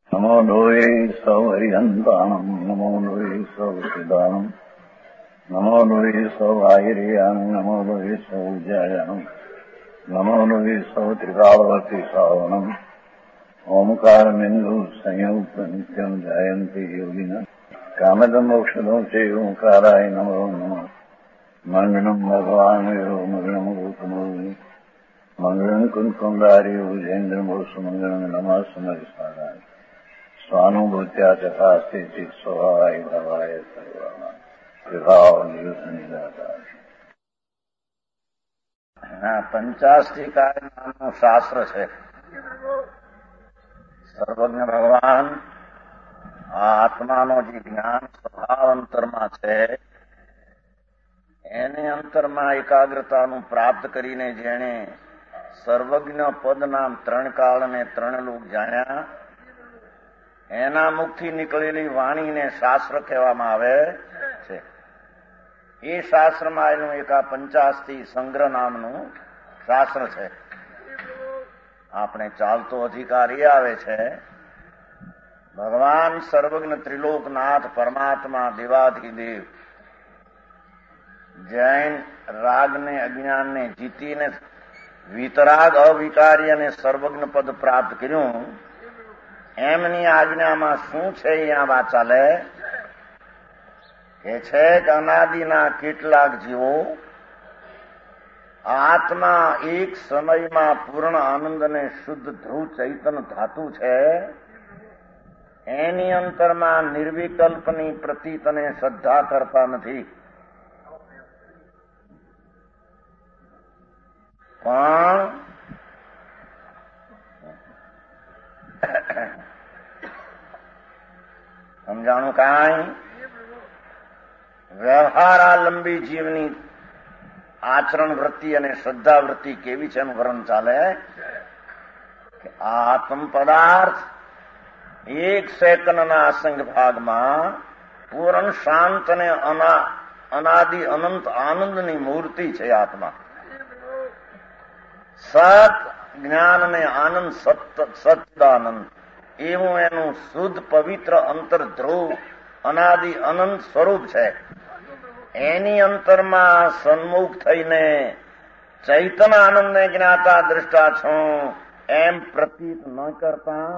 નમો લોહે સૌ હરિહંતાણમ નમો લોહે સૌ સિદ્ધાણમ નમો લોહે સૌ આયર્યાણ નમો લોહે સૌ જયાણમ નમો લોહે સૌ ત્રિકાવતી શ્રાવણમ ઓમકાર બિંદુ સંયુક્ત નિત્યમ જયંતી યોગિના કામદમ મોક્ષદો છે ઓંકારાય નમો નમઃ મંગળમ ભગવાન મંગળમ ગૌતમો મંગળમ કુંકુંડારી ઉજેન્દ્રમો સુમંગળમ નમઃ સમરિસારાય સ્વાનુભૂત્યા ચકાસ્તે ચિત સ્વભાવાય ભવાય સર્વમાં વિભાવ નિદાતા. પંચાસ્થિકાય નામનું શાસ્ત્ર છે. સર્વજ્ઞ ભગવાન આ આત્માનો જે જ્ઞાન સ્વભાવ અંતરમાં છે એને અંતરમાં એકાગ્રતાનું પ્રાપ્ત કરીને જેણે સર્વજ્ઞ પદ નામ 3 કાળ અને 3 લોક જાણ્યા એના મુખથી નીકળેલી વાણીને શાસ્ત્ર કહેવામાં આવે છે. એ શાસ્ત્રમાં એનું એક આ પંચાસ્થિ સંગ્રહ નામનું શાસ્ત્ર છે. આપણે ચાલતો અધિકાર એ આવે છે ભગવાન સર્વજ્ઞ ત્રિલોકનાથ પરમાત્મા દેવાધિદેવ જૈન રાગને અજ્ઞાનને જીતીને વિતરાગ અવિકારી અને સર્વજ્ઞ પદ પ્રાપ્ત કર્યું. એમની આજ્ઞામાં શું છે અહીંયા વાત ચાલે કે છે કે અનાદિના કેટલાક જીવો આત્મા એક સમયમાં પૂર્ણ આનંદ અને શુદ્ધ ધ્રુવ ચૈતન ધાતુ છે. એની અંતરમાં નિર્વિકલ્પની પ્રતીત અને શ્રદ્ધા કરતા નથી. પણ સમજાણું કાંઈ વ્યવહારાલંબી જીવની આચરણ વૃત્તિ અને શ્રદ્ધા વૃત્તિ કેવી છે એનું વર્ણન ચાલે કે આત્મ પદાર્થ 1 સેકન્ડના અસંગ ભાગમાં પૂર્ણ શાંત અને અનાદિ અનંત આનંદની મૂર્તિ છે. આત્મા સત જ્ઞાન અને આનંદ સચ્ચિદાનંદ એવું એનું શુદ્ધ પવિત્ર અંતર ધ્રુવ અનાદિ અનંત સ્વરૂપ છે. એની અંતરમાં સન્મુખ થઈને ચૈતન આનંદને જ્ઞાતા દ્રષ્ટા છું એમ પ્રતીત ન કરતા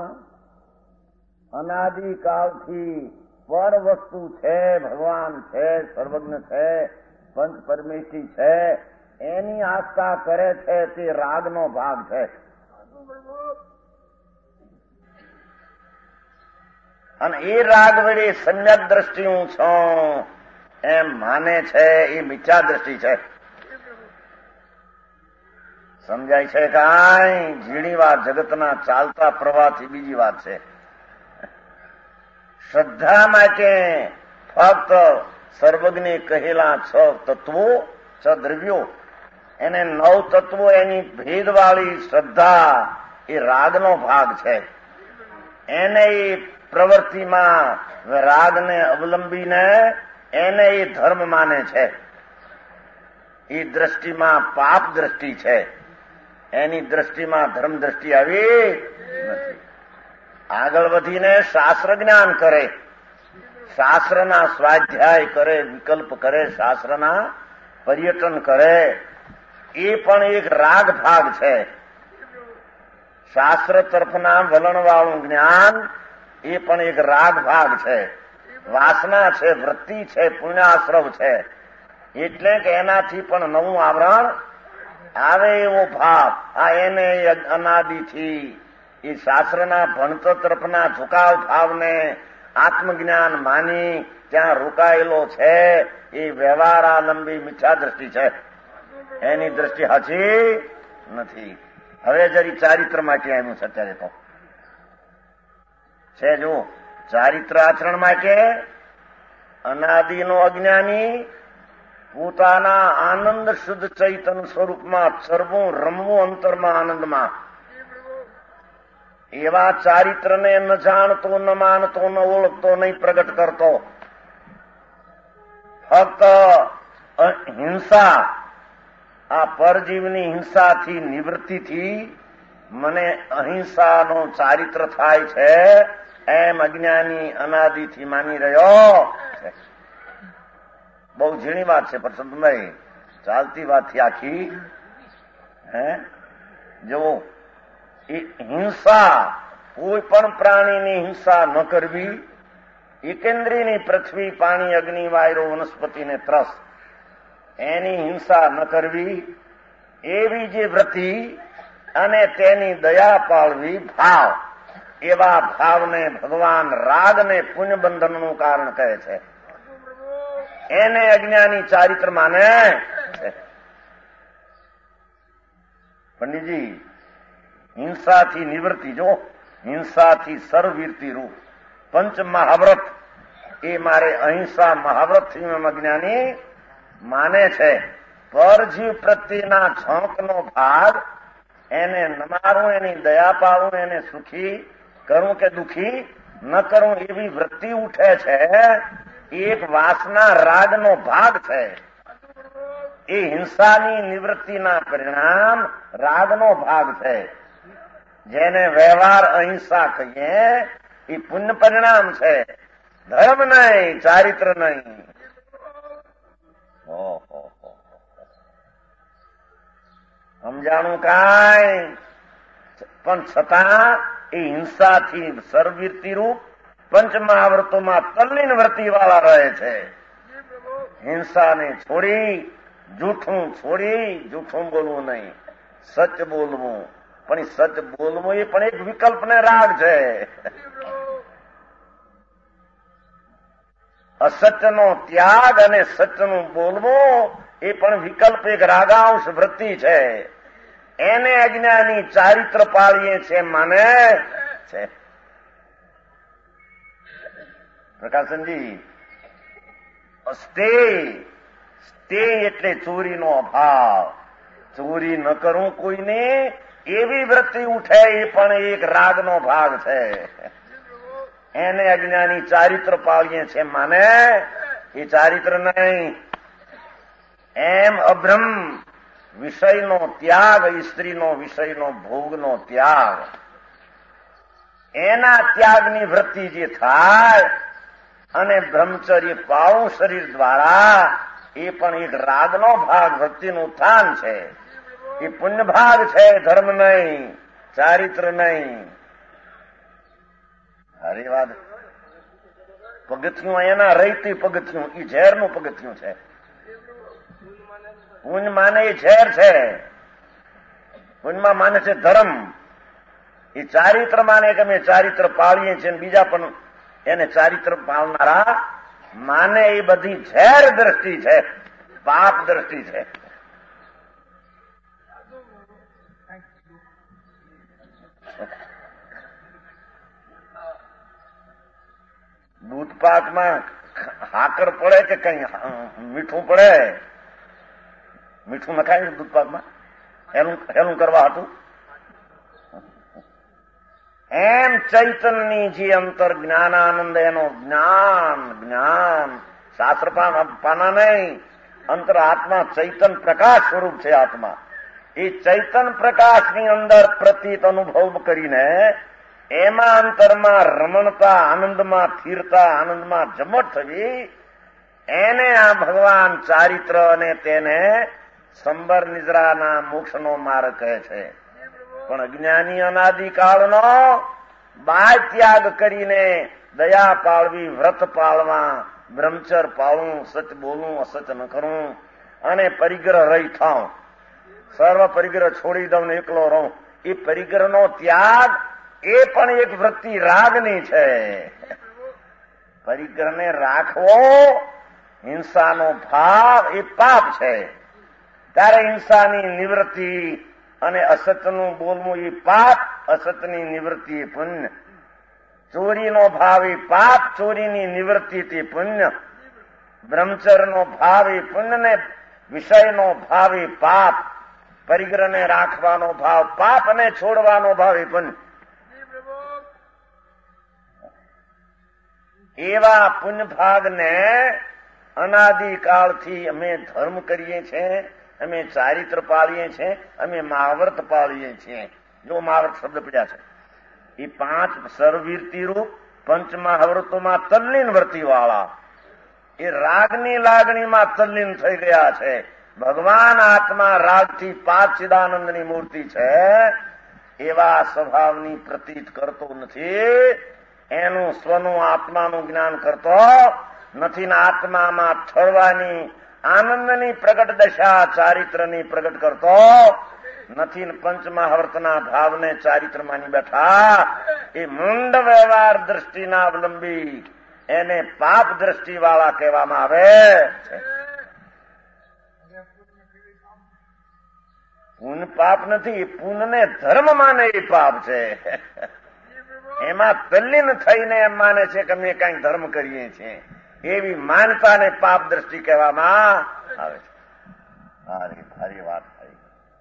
અનાદિકાળથી પર વસ્તુ છે, ભગવાન છે, સર્વજ્ઞ છે, પંચ પરમેષ્ઠી છે એની આસ્થા કરે છે તે રાગનો ભાગ છે. અને એ રાગ વડે સમ્યક દ્રષ્ટિ હું છું એમ માને છે એ મિથ્યા દ્રષ્ટિ છે. સમજાય છે કાંઈ? ઝીણી વાત જગતના ચાલતા પ્રવાહથી બીજી વાત છે. શ્રદ્ધા માટે ફક્ત સર્વજ્ઞે કહેલા 6 તત્વો 6 દ્રવ્યો એને 9 તત્વો એની ભેદવાળી શ્રદ્ધા એ રાગનો ભાગ છે. એને એ પ્રવૃત્તિમાં રાગને અવલંબીને એને એ ધર્મ માને છે. એ દ્રષ્ટિમાં પાપ દ્રષ્ટિ છે. એની દ્રષ્ટિમાં ધર્મ દ્રષ્ટિ આવી નથી. આગળ વધીને શાસ્ત્ર જ્ઞાન કરે, શાસ્ત્રના સ્વાધ્યાય કરે, વિકલ્પ કરે, શાસ્ત્રના પર્યટન કરે એ પણ એક રાગ ભાગ છે. શાસ્ત્ર તરફના વલણવાળું જ્ઞાન એ પણ એક રાગ ભાગ છે. વાસના છે, વૃત્તિ છે, પુણ્યાશ્રવ છે. એટલે કે એનાથી પણ નવું આવરણ આવે એવો ભાવ આ એને અનાદિથી એ શાસ્ત્રના ભણતર તરફના ઝુકાવ ભાવને આત્મજ્ઞાન માની ત્યાં રોકાયેલો છે એ વ્યવહારાલંબી મિથ્યા દ્રષ્ટિ છે. એની દ્રષ્ટિ સાચી નથી. હવે જરી ચારિત્રમાં ક્યાં આવ્યું છે અત્યારે તો છે જો ચારિત્ર આચરણ માટે અનાદિનો અજ્ઞાની પોતાના આનંદ શુદ્ધ ચૈતન સ્વરૂપમાં સર્વું રમવું અંતરમાં આનંદમાં એવા ચારિત્રને ન જાણતો, ન માનતો, ન ઓળખતો, નહીં પ્રગટ કરતો. ફક્ત હિંસા આ પરજીવની હિંસાથી નિવૃત્તિથી મને અહિંસાનો ચારિત્ર થાય છે એમ અજ્ઞાની અનાદિથી માની રહ્યો છે. બહુ ઝીણી વાત છે પરસોત્તમભાઈ, ચાલતી વાતથી આખી જો હિંસા, કોઈ પણ પ્રાણીની હિંસા ન કરવી, એકેન્દ્રીયની પૃથ્વી પાણી અગ્નિ વાયુ વનસ્પતિને ત્રસ, એની હિંસા ન કરવી, એવી જે વૃત્તિ અને તેની દયા પાળવી ભાવ, એવા ભાવને ભગવાન રાગને પુણ્યબંધનનું કારણ કહે છે. એને અજ્ઞાની ચારિત્ર માને છે. પંડિતજી, હિંસાથી નિવૃત્તિ, જો હિંસાથી સર્વવીરતિ રૂપ પંચ મહાવ્રત, એ મારે અહિંસા મહાવ્રતથી અજ્ઞાની માને છે. પરજીવ પ્રત્યેના ઝોંકનો ભાગ, એને નમારું, એની દયા પાડું, એને સુખી કરું કે દુખી ન કરું, એવી વૃત્તિ ઉઠે છે. એક વાસના રાગનો ભાગ છે. એ હિંસાની નિવૃત્તિના પરિણામ રાગનો ભાગ છે. જેને વ્યવહાર અહિંસા કહીએ, એ પુણ્ય પરિણામ છે, ધર્મ નહીં, ચારિત્ર નહીં. સમજાણું કાંઈ, પણ છતાં એ હિંસાથી સર્વવીરતિ રૂપ પંચમહાવ્રતોમાં તલ્લીન વૃત્તિ વાળા રહે છે. હિંસાને છોડી, જૂઠું બોલવું નહીં, સચ બોલવું. પણ સચ બોલવું એ પણ એક વિકલ્પને રાગ છે. અસત્યનો ત્યાગ અને સત્યનું બોલવું એ પણ વિકલ્પ, એક રાગાંશ વૃત્તિ છે. એને અજ્ઞાની ચારિત્ર પાળીએ છે માને છે. પ્રકાશનજી, સ્તે એટલે ચોરીનો અભાવ, ચોરી ન કરું કોઈને, એવી વૃત્તિ ઉઠે, એ પણ એક રાગનો ભાગ છે. એને અજ્ઞાની ચારિત્ર પાળીએ છે માને, એ ચારિત્ર નહીં. એમ અબ્રહ્મ વિષયનો ત્યાગ, સ્ત્રીનો વિષયનો ભોગનો ત્યાગ, એના ત્યાગની વૃત્તિ જે થાય અને બ્રહ્મચર્ય પાળું શરીર દ્વારા, એ પણ એક રાગનો ભાગ, વૃત્તિનું ઉત્થાન છે. એ પુણ્ય ભાગ છે, ધર્મ નહીં, ચારિત્ર નહીં. અરે વાત, પગથિયું એના રહીતી પગથિયું, એ ઝેરનું પગથિયું છે. પુણ્ય માને એ ઝેર છે, પુણ્યમાં માને છે ધર્મ. એ ચારિત્ર માને કે અમે ચારિત્ર પાળીએ છીએ, બીજા પણ એને ચારિત્ર પાળનારા માને, એ બધી ઝેર દ્રષ્ટિ છે, પાપ દ્રષ્ટિ છે. દૂધ પાકમાં હાકર પડે કે કઈ મીઠું પડે? મીઠું નખાય દૂધ પાકમાં, હેલું કરવા હતું. એમ ચૈતનની જે અંતર જ્ઞાનાનંદ, એનો જ્ઞાન શાસ્ત્ર પાના નહીં, અંતર આત્મા ચૈતન પ્રકાશ સ્વરૂપ છે. આત્મા એ ચૈતન પ્રકાશની અંદર પ્રતીત અનુભવ કરીને, એમાં અંતરમાં રમણતા, આનંદમાં સ્થિરતા, આનંદમાં જમટ થવી, એને આ ભગવાન ચારિત્ર અને તેને સંબર નિદ્રાના મોક્ષનો માર્ગ કહે છે. પણ અજ્ઞાની અનાદિકાળનો બાહ્ય ત્યાગ કરીને દયા પાળવી, વ્રત પાળવા, બ્રહ્મચર પાળવું, સચ બોલવું, અસચ ન કરવું, અને પરિગ્રહ રહી થાઉં, સર્વ પરિગ્રહ છોડી દઉં ને એકલો રહું, એ પરિગ્રહનો ત્યાગ એ પણ એક વૃત્તિ રાગની છે. પરિગ્રહને રાખવો, હિંસાનો ભાવ, એ પાપ છે. ત્યારે હિંસાની નિવૃત્તિ અને અસત્યનું બોલવું એ પાપ, અસત્યની નિવૃત્તિ એ પુણ્ય. ચોરીનો ભાવ એ પાપ, ચોરીની નિવૃત્તિ તે પુણ્ય. બ્રહ્મચર્યનો ભાવ એ પુણ્ય ને વિષયનો ભાવ એ પાપ. પરિગ્રહને રાખવાનો ભાવ પાપ અને છોડવાનો ભાવ એ પુણ્ય. એવા પુણ્ય ભાગને અનાદિકાળથી અમે ધર્મ કરીએ છીએ, અમે ચારિત્ર પાળીએ છીએ, અમે મહાવ્રત પાળીએ છીએ. જો મહાવ્રત શબ્દ પડ્યા છે, એ 5 સર્વવીરતિ રૂપ પંચમહાવૃત્તોમાં તલ્લીન વર્તીવાળા એ રાગની લાગણીમાં તલ્લીન થઈ ગયા છે. ભગવાન આત્મા રાગથી પાચિદાનંદની મૂર્તિ છે એવા સ્વભાવની પ્રતીત કરતો નથી. એનું સ્વનું આત્માનું જ્ઞાન કરતો નથી ને આત્મામાં ઠરવાની આનંદની પ્રગટ દશા ચારિત્રની પ્રગટ કરતો નથી ને પંચમહાવર્તના ભાવને ચારિત્ર માની બેઠા. એ મુંડ વ્યવહાર દ્રષ્ટિના અવલંબી એને પાપ દ્રષ્ટિ વાળા કહેવામાં આવે છે. પૂન પાપ નથી, પૂનને ધર્મ માને એ પાપ છે. એમાં તલ્લીન થઈને એમ માને છે કે અમે કઈક ધર્મ કરીએ છીએ એવી માનતાને પાપ દ્રષ્ટિ કહેવામાં આવે છે. સારી વાત થઈ.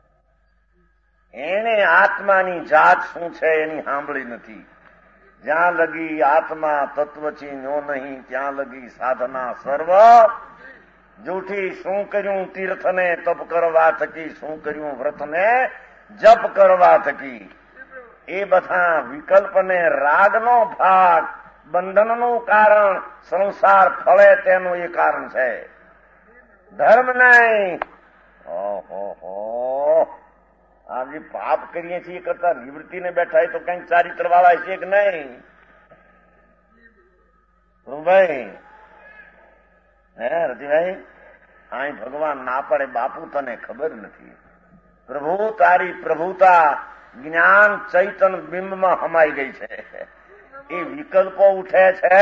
એને આત્માની જાત શું છે એની સાંભળી નથી. જ્યાં લગી આત્મા તત્વથી નો નહીં ત્યાં લગી સાધના સર્વ જૂઠી. શું કર્યું તીર્થને તપ કરવા થકી, શું કર્યું વ્રતને જપ કરવા થકી. એ બધા વિકલ્પને રાગનો ભાગ, બંધનનું કારણ, સંસાર ફળે તેનું એ કારણ છે, ધર્મ નહીં. આ જે પાપ કરીએ છીએ કરતા નિવૃત્તિને બેઠા તો કઈક ચારિત્ર વાળા છે કે નહીં? ભાઈ હે રતિભાઈ, અહીં ભગવાન ના પડે બાપુ તને ખબર નથી. પ્રભુ તારી પ્રભુતા જ્ઞાન ચૈતન બિંબમાં હમાઈ ગઈ છે. એ વિકલ્પો ઉઠે છે,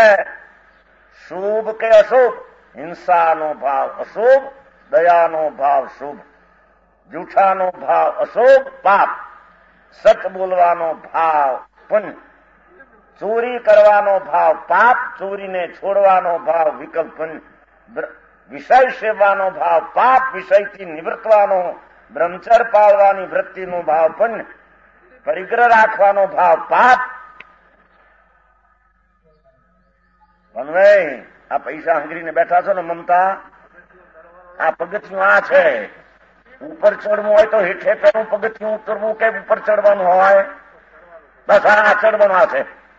શુભ કે અશુભ, હિંસાનો ભાવ અશુભ, દયાનો ભાવ શુભ, જૂઠાનો ભાવ અશુભ પાપ, સત બોલવાનો ભાવ પુણ્ય, ચોરી કરવાનો ભાવ પાપ, ચોરીને છોડવાનો ભાવ વિકલ્પ પુણ્ય, વિષય સેવાનો ભાવ પાપ, વિષયથી નિવૃત્તવાનો, બ્રહ્મચર પાળવાની વૃત્તિનો ભાવ પુણ્ય, પરિગ્રહ રાખવાનો ભાવ પાપ. ભાઈ આ પૈસા હંગરીને બેઠા છો ને મમતા, આ પગથિયું આ છે. ઉપર ચડવું હોય તો હેઠે પેલું પગથિયું ઉતરવું કે ઉપર ચડવાનું હોય? બસ આ ચડવાનું આ છે.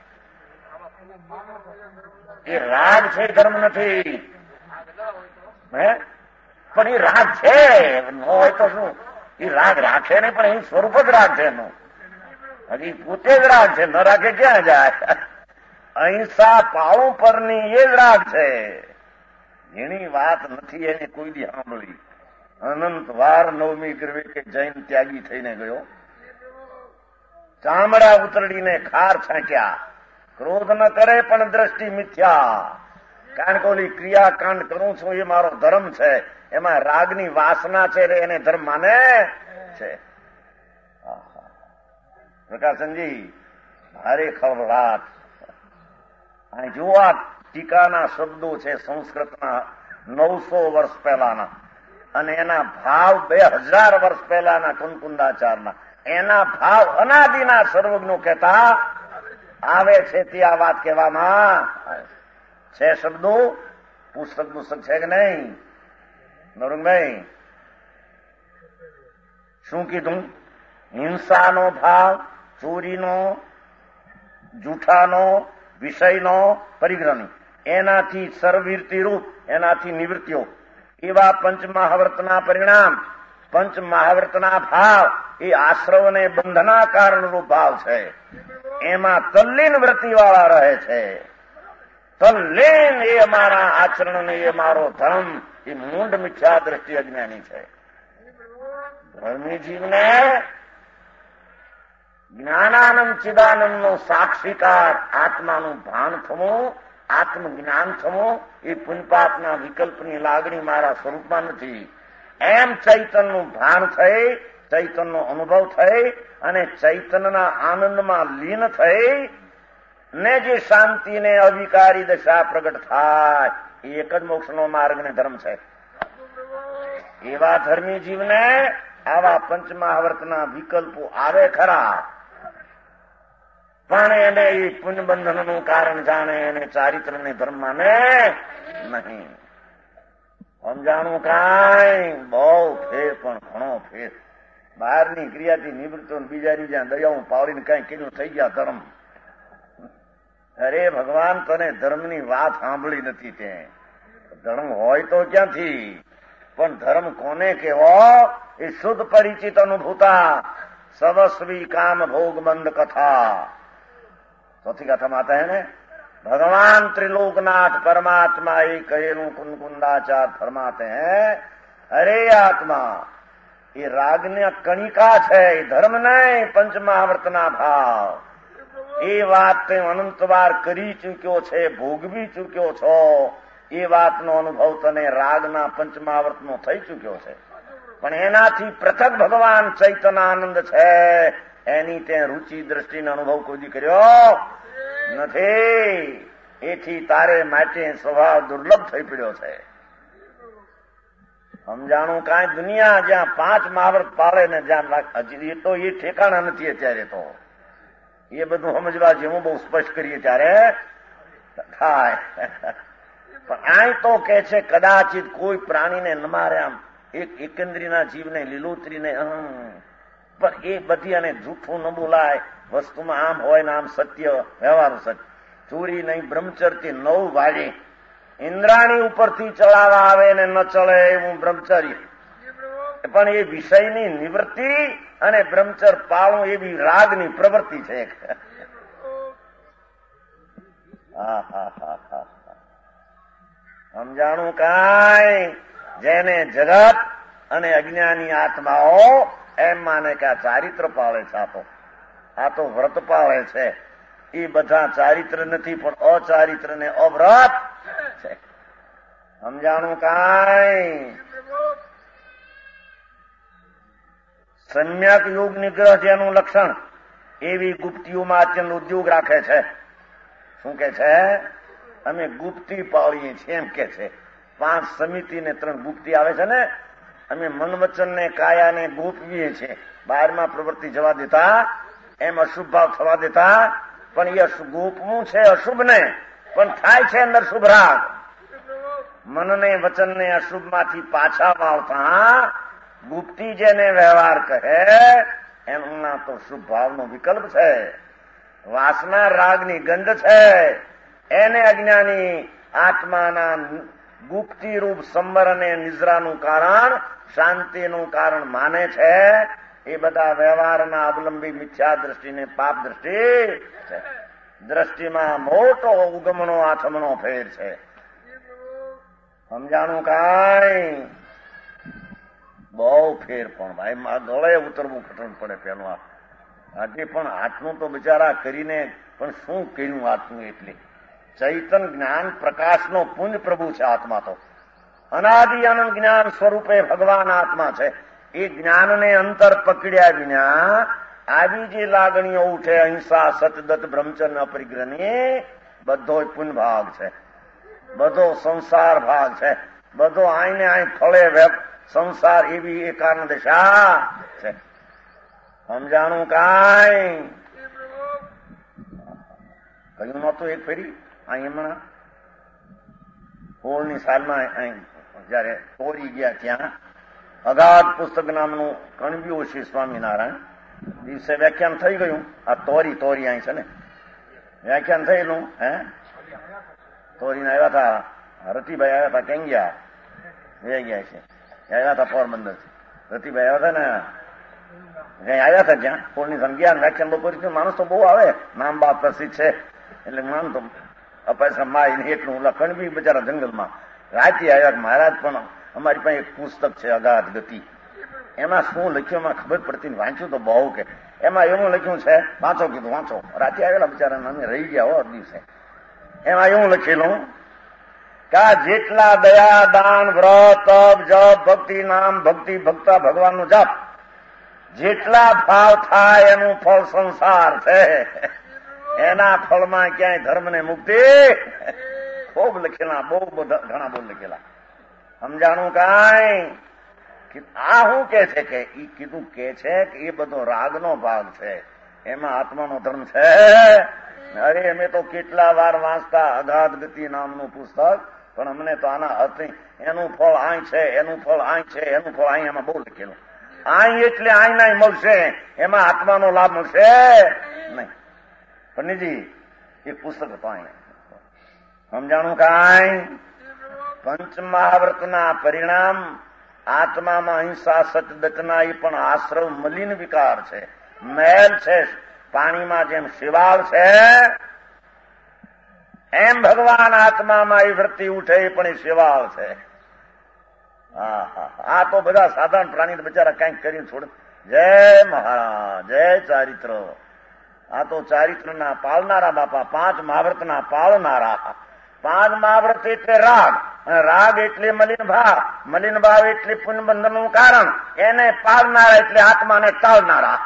એ રાગ છે, ધર્મ નથી. હે પણ એ રાગ છે, ન હોય તો શું? એ રાગ રાખે નહીં, પણ એ સ્વરૂપ જ રાગ છે એનું. હજી પોતે જ રાગ છે, ન રાખે ક્યાં જાય? અહિંસા પાળું પરની એ જ રાગ છે. એની વાત નથી એને કોઈ દી સાંભળી. અનંત વાર નવમી કરવે કે જૈન ત્યાગી થઈને ગયો, ચામડા ઉતરડીને ખાર છાંટ્યા. ક્રોધ ન કરે પણ દ્રષ્ટિ મિથ્યા. કારણ કે ઓલી ક્રિયાકાંડ કરું છું એ મારો ધર્મ છે, એમાં રાગની વાસના છે એને ધર્મ માને છે. પ્રકાશનજી ભારે ખળભળાટ. અહીં જુઓ આ ટીકાના શબ્દો છે સંસ્કૃતના 900 વર્ષ પહેલાના, અને એના ભાવ 2000 વર્ષ પહેલાના કુંકુંદાચારના. એના ભાવ અનાદિના સર્વજ્ઞો કહેતા આવે છે તે આ વાત કહેવામાં છે. શબ્દો પુસ્તક છે કે નહીં? નરુંગભાઈ શું કીધું? હિંસાનો ભાવ, ચોરીનો, જૂઠાનો, વિષયનો, પરિગ્રહની, એનાથી સર્વવીરતી રૂપ, એનાથી નિવૃત્તિઓ. એવા પંચમહાવર્તના પરિણામ, પંચમહાવર્તના ભાવ એ આશ્રવને બંધના કારણરૂપ ભાવ છે. એમાં તલ્લીન વૃત્તિવાળા રહે છે. તલ્લીન એ અમારા આચરણ, એ મારો ધર્મ, એ મૂંડ મિથ્યા દ્રષ્ટિ અજ્ઞાની છે. ધર્મી જીવને જ્ઞાનાનંદ ચિદાનંદનો સાક્ષીકાર આત્માનું ભાન થવું, આત્મજ્ઞાન થવું, એ પુણ્યપાપના વિકલ્પની લાગણી મારા સ્વરૂપમાં નથી. એમ ચૈતનનું ભાન થઈ, ચૈતનનો અનુભવ થઈ અને ચૈતનના આનંદમાં લીન થઈ ને જે શાંતિ ને અવિકારી દશા પ્રગટ થાય એ એક જ મોક્ષનો માર્ગ ને ધર્મ છે. એવા ધર્મી જીવને આવા પંચમહાવર્તના વિકલ્પો આવે ખરા, પણ એને એ પુણ્યબંધનનું કારણ જાણે, એને ચારિત્રને ધર્મ માને નહીં. સમજાણું કાંઈ બહુ ફેર, પણ ઘણો ફેર. બહારની ક્રિયાથી નિવૃત્તો બીજાની જ્યાં દયાઓ પાવડીને કઈ કીધું થઈ ગયા ધર્મ. અરે ભગવાન, તને ધર્મની વાત સાંભળી નથી તે. ધર્મ હોય તો ક્યાંથી, પણ ધર્મ કોને કહેવો? એ શુદ્ધ પરિચિત અનુભૂતા સવસ્વી કામ ભોગ બંધ કથા. ચોથી કથામાં આતા હે ને, ભગવાન त्रिलोकनाथ परमात्मा ये कहेलू कुंकुंदाचार फरमाते हैं, अरे आत्मा, ये रागने कणिका છે, એ ધર્મ નહીં, પંચમહાવર્તના ભાવ. એ વાત તે અનંત વાર કરી ચૂક્યો છે, ભોગવી ચૂક્યો છો. એ વાતનો અનુભવ તને રાગના પંચમહાવર્તનો થઈ ચૂક્યો છે. પણ એનાથી પૃથક ભગવાન ચૈતનાનંદ છે, એની તે રુચિ દ્રષ્ટિનો અનુભવ કોઈ કર્યો નથી. એથી તારે માટે સ્વભાવ દુર્લભ થઈ પડ્યો છે. સમજાણું કાંઈ દુનિયા જ્યાં 5 મહાવર્ત પાળે ને જ્યાં હજી એ તો એ ઠેકાણા નથી અત્યારે. તો એ બધું સમજવા જેવું બહુ સ્પષ્ટ કરીએ ત્યારે થાય. પણ આ તો કે છે કદાચિત કોઈ પ્રાણીને ન મારે, આમ એક એકંદરીના જીવને લીલોતરીને, પણ એ બધી અને જૂઠું ન બોલાય. વસ્તુમાં આમ હોય ને આમ સત્ય, વ્યવહાર સત્ય. ચોરી નહીં, બ્રહ્મચર્ય 9 વાગે ઇન્દ્રાણી ઉપરથી ચડાવવા આવે ને ન ચડે એવું બ્રહ્મચર્ય. પણ એ વિષયની નિવૃત્તિ અને બ્રહ્મચર્ય પાળવું એવી રાગની પ્રવૃત્તિ છે. સમજાણું કાંઈ? જેને જગત અને અજ્ઞાની આત્માઓ એમ માને કે આ ચારિત્ર પાળે છે, આ તો વ્રત પાળે છે. એ બધા ચારિત્ર નથી, પણ અચારિત્ર ને અવ્રત છે. સમજાણું કાંઈ? સમ્યક યોગ નિગ્રહ જેનું લક્ષણ એવી ગુપ્તીઓમાં અત્યંત ઉદ્યોગ રાખે છે. શું કે છે? અમે ગુપ્તી પાળીએ છીએ એમ કે છે. 5 સમિતિ ને 3 ગુપ્તી આવે છે ને. અમે મન વચન ને કાયા ને ગોપવીએ છીએ. બહારમાં પ્રવૃત્તિ જવા દેતા, એમ અશુભ ભાવ થવા દેતા. પણ એ ગોપવું છે અશુભ ને, પણ થાય છે અંદર શુભ રાગ. મનને વચનને અશુભમાંથી પાછા વાવતા ગુપ્તી જેને વ્યવહાર કહે, એમના તો શુભ ભાવનો વિકલ્પ છે. વાસના રાગની ગંધ છે. એને અજ્ઞાની આત્માના ગુપ્તી રૂપ સંબર અને નિદ્રાનું કારણ, શાંતિનું કારણ માને છે. એ બધા વ્યવહારના અવલંબી મિથ્યા દ્રષ્ટિને પાપ દ્રષ્ટિ છે. દ્રષ્ટિમાં મોટો ઉગમણો આથમણો ફેર છે. સમજાણું કાંઈ? બહુ ફેર. પણ ભાઈ ગળે ઉતરવું કઠણ પડે. પેલું આજે પણ આટલું તો બિચારા કરીને પણ શું કર્યું આત્મું? એટલે ચૈતન જ્ઞાન પ્રકાશનો પુંજ પ્રભુ છે આત્મા. તો અનાદિ અનંત જ્ઞાન સ્વરૂપે ભગવાન આત્મા છે. એ જ્ઞાનને અંતર પકડ્યા વિના આવી જે લાગણીઓ ઉઠે, અહિંસા, સતદત્ત, બ્રહ્મચર્ય, અપરિગ્રહની, બધો પુન ભાગ છે, બધો સંસાર ભાગ છે, બધો આઈને આઈ ફળે સંસાર એવી એ કારણ દશા છે. સમજાણું કાંઈ? કહ્યું નહોતું એક ફેરી અહીં હમણાં 16ની સાલમાં જયારે તોરી ગયા ત્યાં અગાધ પુસ્તક નામનું કણવ્યું શ્રી સ્વામિનારાયણ દિવસે વ્યાખ્યાન થઈ ગયું. આ તોરી અહીં છે ને વ્યાખ્યાન થયેલું. તોરીને આવ્યા હતા રતિભાઈ, આવ્યા હતા ક્યાં ગયા? વે ગયા છે. આવ્યા હતા પોરબંદર. રતિભાઈ આવ્યા હતા ને કઈ આવ્યા હતા જ્યાં 16ની સંખ્યા વ્યાખ્યાન બપોરી. માણસ તો બહુ આવે, નામ બાપ પ્રસિદ્ધ છે એટલે માન તો અપાસા માય ને એટલું. ઓલા કણબી બચારા જંગલમાં રાતે આવ્યા. મહારાજ પણ અમારી પાસે એક પુસ્તક છે અગાધ ગતિ. એમાં શું લખ્યું એમાં ખબર પડતી ને વાંચ્યું તો બહુ. કે એમાં એવું લખ્યું છે, વાંચો કીધું વાંચો. રાતે આવેલા બિચારા અમે રહી ગયા હો દિવસે. એમાં એવું લખેલું કે આ જેટલા દયા, દાન, વ્રત, તપ, જપ, ભક્તિ, નામ, ભક્તિ, ભક્તા, ભગવાનનું જાપ, જેટલા ભાવ થાય એનું ફળ સંસાર છે. એના ફળમાં ક્યાંય ધર્મ ને મુક્તિ ખૂબ લખેલા, બહુ બધા ઘણા બહુ લખેલા. સમજાણું કાંઈ? આ શું કે છે? કે ઈ કીધું કે છે કે એ બધો રાગનો ભાગ છે, એમાં આત્માનો ધર્મ છે. અરે અમે તો કેટલા વાર વાંચતા અગાધ ગતિ નામનું પુસ્તક, પણ અમને તો આના હતી એનું ફળ આય છે, એનું ફળ આય છે, એનું ફળ આય. એમાં બહુ લખેલું. આય એટલે આય ના મળશે, એમાં આત્માનો લાભ મળશે નહીં. પંડિતજી એક પુસ્તક હતો અહીંયા. સમજાણું કાંઈ? પંચમહાવ્રતના પરિણામ આત્મામાં અહિંસા સતદટના એ પણ આશ્રવ મલિન વિકાર છે, મેલ છે. પાણીમાં જેમ શિવાળ છે એમ ભગવાન આત્મામાં એ વૃત્તિ ઉઠે એ પણ એ શિવાળ છે. આ તો બધા સાધારણ પ્રાણી બિચારા કંઈક કરીને છોડ. જય મહારાજ, જય ચારિત્ર. આ તો ચારિત્રના પાળનારા બાપા, 5 મહાવ્રતના પાળનારા. 5 મહાવ્રત એટલે રાગ, અને રાગ એટલે મલિન ભાવ, મલિન ભાવ એટલે પુણ્યબંધનનું કારણ, એને પાળનારા એટલે આત્માને ટાળનારા.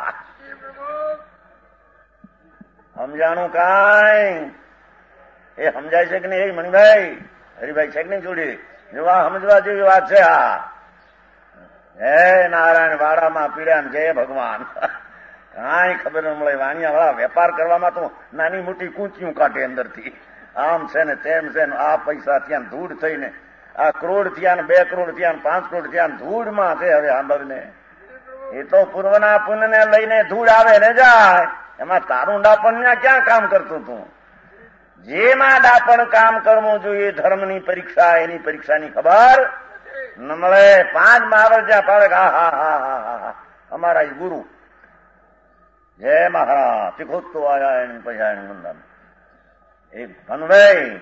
સમજાણું કાંઈ? એ સમજાય છે કે નહીં? મણિભાઈ, હરિભાઈ છે કે નહીં જોડી? જોવા સમજવા જેવી વાત છે આ. હે નારાયણ, વાડામાં પીડ્યા ને જય ભગવાન. કાંઈ ખબર ન મળે. વાણિયા વાળા વેપાર કરવામાં તો નાની મોટી કૂંચિયું કાઢે અંદરથી. આમ છે ને તેમ છે ને, આ પૈસા ત્યાં ધૂળ થઈને આ કરોડ થયા ને 2 કરોડ થયા ને 5 કરોડ થયા ધૂળમાં છે. હવે સાંભળને, એ તો પૂર્વના પુણ્યને લઈને ધૂળ આવે ને જાય. એમાં તારું ડાપણ ક્યાં કામ કરતું તું? જેમાં ડાપણ કામ કરવું જોઈએ, ધર્મની પરીક્ષા, એની પરીક્ષાની ખબર ન મળે. 5 મહાવર જ્યાં પાડે, હા હા હા હા હા અમારા ગુરુ જય મહારાજ તીખોત્તો આયા એની પૈસાની મંદન. એક ભનભાઈ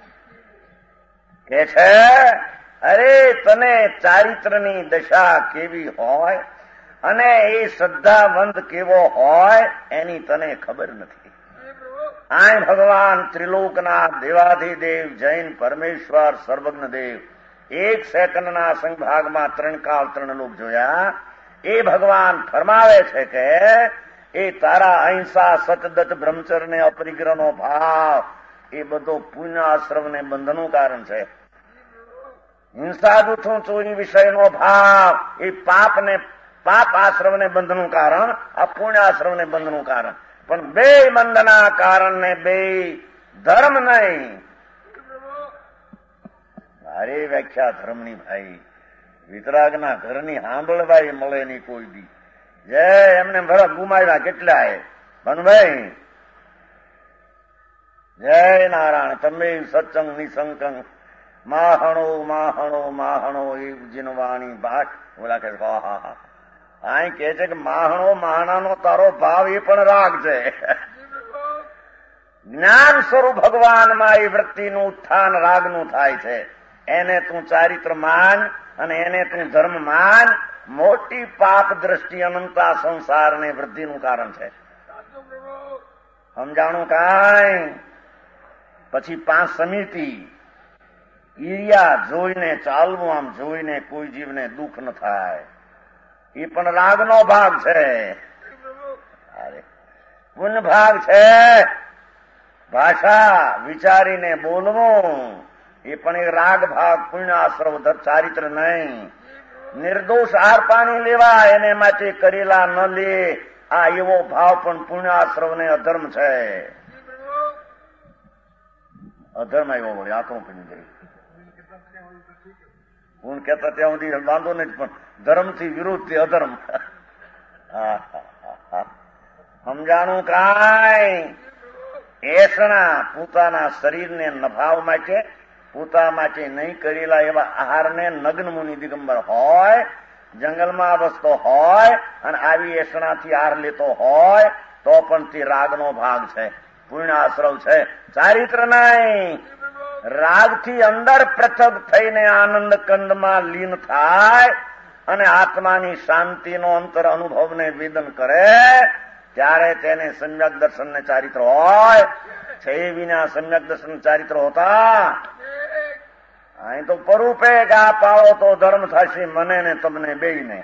કે છે, અરે તને ચારિત્રની દશા કેવી હોય અને એ શ્રદ્ધાવંત કેવો હોય એની તને ખબર નથી. આ ભગવાન ત્રિલોકનાથ, દેવાધિદેવ, જૈન પરમેશ્વર, સર્વજ્ઞ દેવ 1 સેકન્ડના સંભાગમાં 3 કાળ 3 લોક જોયા. એ ભગવાન ફરમાવે છે કે એ તારા અહિંસા, સતદત, બ્રહ્મચર્ય, અપરિગ્રહનો ભાવ એ બધો પુણ્ય આશ્રમને બંધનનું કારણ છે. હિંસા, દુથું, ચોરી વિષયનો ભાવ એ પાપ આશ્રમને બંધનું કારણ, આ પુણ્ય આશ્રમને બંધનું કારણ. પણ 2 બંધના કારણને 2 ધર્મ નહીં. અરે વ્યાખ્યા ધર્મની ભાઈ, વિતરાગના ઘરની સાંભળવાય મળે નહીં કોઈ દી. જય એમને ભરત ગુમાવ્યા કેટલાય. ભનભાઈ જય નારાયણ. તમે સત્સંગ નિસંકંગ માહણો માહણો માહણો એ જીનવાણી ભાષ બોલા કે હા. અહીં કે છે કે માહણો માહણાનો તારો ભાવ એ પણ રાગ છે. જ્ઞાન સ્વરૂપ ભગવાનમાં એ વૃત્તિનું ઉત્થાન રાગનું થાય છે. એને તું ચારિત્ર માન અને એને તું ધર્મ માન. મોટી પાપ દ્રષ્ટિ અનંતા સંસારને વૃદ્ધિનું કારણ છે. સમજાણું કાંઈ? પછી 5 સમિતિ ઈરિયા જોઈને ચાલવું, આમ જોઈને કોઈ જીવને દુઃખ ન થાય, એ પણ રાગનો ભાગ છે. અરે પુણ્ય ભાગ છે. ભાષા વિચારીને બોલવું એ પણ એક રાગ ભાગ, પુણ્ય આશ્રવ, ચારિત્ર નહીં. નિર્દોષ આહાર પાણી લેવા એને માટે કરેલા ન લે, આ એવો ભાવ પણ પુણ્ય આશ્રવને અધર્મ છે. અધર્મ આવ્યો વળી આંકડું પડી ગયું. હું કેતા ત્યાં સુધી વાંધો નહીં, પણ ધર્મથી વિરુદ્ધથી અધર્મ. સમજાણું કાંઈ? એસણા પોતાના શરીરને નફાવ માટે, પોતા માટે નહીં કરેલા એવા આહારને નગ્ન મુનિ દિગંબર હોય, જંગલમાં વસતો હોય અને આવી એસણાથી આહાર લેતો હોય તો પણ તે રાગનો ભાગ છે, પુણ્ય આશ્રવ છે, ચારિત્ર નહીં. રાગથી અંદર પૃથક થઈને આનંદ કંદમાં લીન થાય અને આત્માની શાંતિનો અંતર અનુભવને વેદન કરે ત્યારે તેને સમ્યક દર્શનને ચારિત્ર હોય છે. વિના સમ્યક દર્શન ચારિત્ર હોતા અહીં તો પરૂપે ગા પાળો તો ધર્મ થશે મને ને તમને બેયને.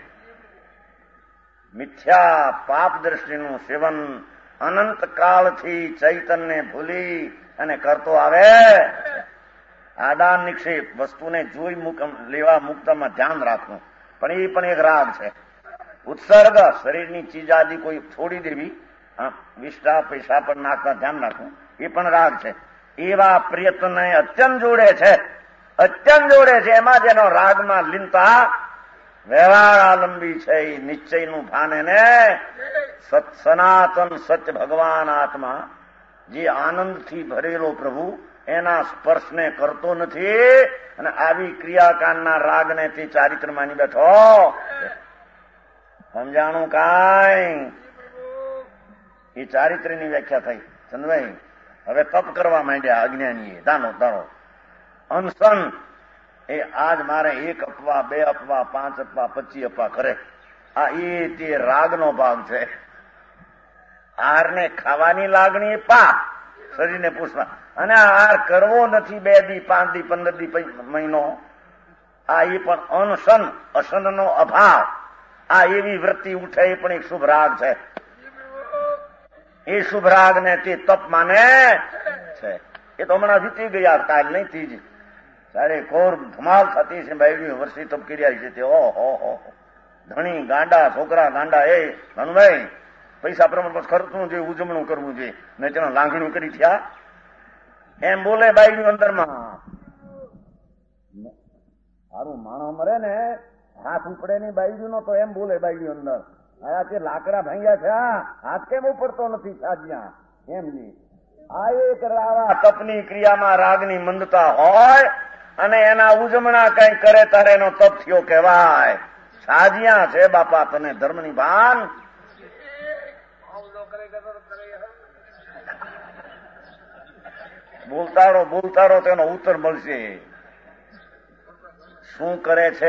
મિથ્યા પાપ દ્રષ્ટિનું સેવન અનંત કાળથી ચૈતન્ય ભૂલી અને કરતો આવે. આદાન નિક્ષેપ વસ્તુને જોઈ લેવા મુક્તમાં ધ્યાન રાખવું પણ એ પણ એક રાગ છે. ઉત્સર્ગ શરીરની ચીજ આદિ કોઈ છોડી દેવી, વિષ્ટા પૈસા પર નાખતા ધ્યાન રાખવું એ પણ રાગ છે. એવા પ્રયત્ન અત્યંત જોડે છે, અત્યંત જોડે છે. એમાં જેનો રાગમાં લીનતા વ્યવહાર આલંબી છે એ નિશ્ચયનું ભાન એને સનાતન સત્ય ભગવાન આત્મા જે આનંદથી ભરેલો પ્રભુ એના સ્પર્શને કરતો નથી, અને આવી ક્રિયાકાંડના રાગને તે ચારિત્ર માની બેઠો. સમજાણું કાંઈ? એ ચારિત્રની વ્યાખ્યા થઈ. ચંદભાઈ હવે તપ કરવા માંડ્યા અજ્ઞાનીએ, દાનો દાણો અનશન. એ આજ મારે 1 અપવા 2 અપવા 5 અપવા 25 અપવા કરે. આ એ તે રાગનો ભાગ છે. આહારને ખાવાની લાગણી એ પાપ, શરીરને પૂછવા, અને આહાર કરવો નથી 2 દી 5 દી 15 દી મહિનો, આ એ પણ અનશન, અશનનો અભાવ. આ એવી વૃત્તિ ઉઠે એ પણ એક શુભ રાગ છે. એ શુભ રાગ ને તે તપ માને છે. એ તો હમણાં વીતી ગયા, કાલ નહીં ત્રીજી સારે કોર ધમાલ થતી છે. બાયડી વર્ષી તપ કર્યા છે તે. ઓહો ધણી ગાંડા, છોકરા ગાંડા. એ ધનુભાઈ પૈસા પ્રમાણ ખર્ચવું જોઈએ, ઉજવણું કરવું જોઈએ, ને તેના લાંઘણું કરી થયા એમ બોલે બાયડી અંદરમાં. સારું માણો મરે ને હાથ ઉપડે ની બાયડી નો તો એમ બોલે બાયડી અંદર, આ તે લાકડા ભાંગ્યા છે, હાથ કેમ ઉપડતો નથી સાજ્યા એમ જી. આ એક આવા તપની ક્રિયામાં રાગની મંદતા હોય અને એના ઉજમણા કઈ કરે તારે એનો તપ થયો કહેવાય. સાજ્યા છે બાપા તને ધર્મની ભાન. બોલતારો તેનો ઉત્તર મળશે. શું કરે છે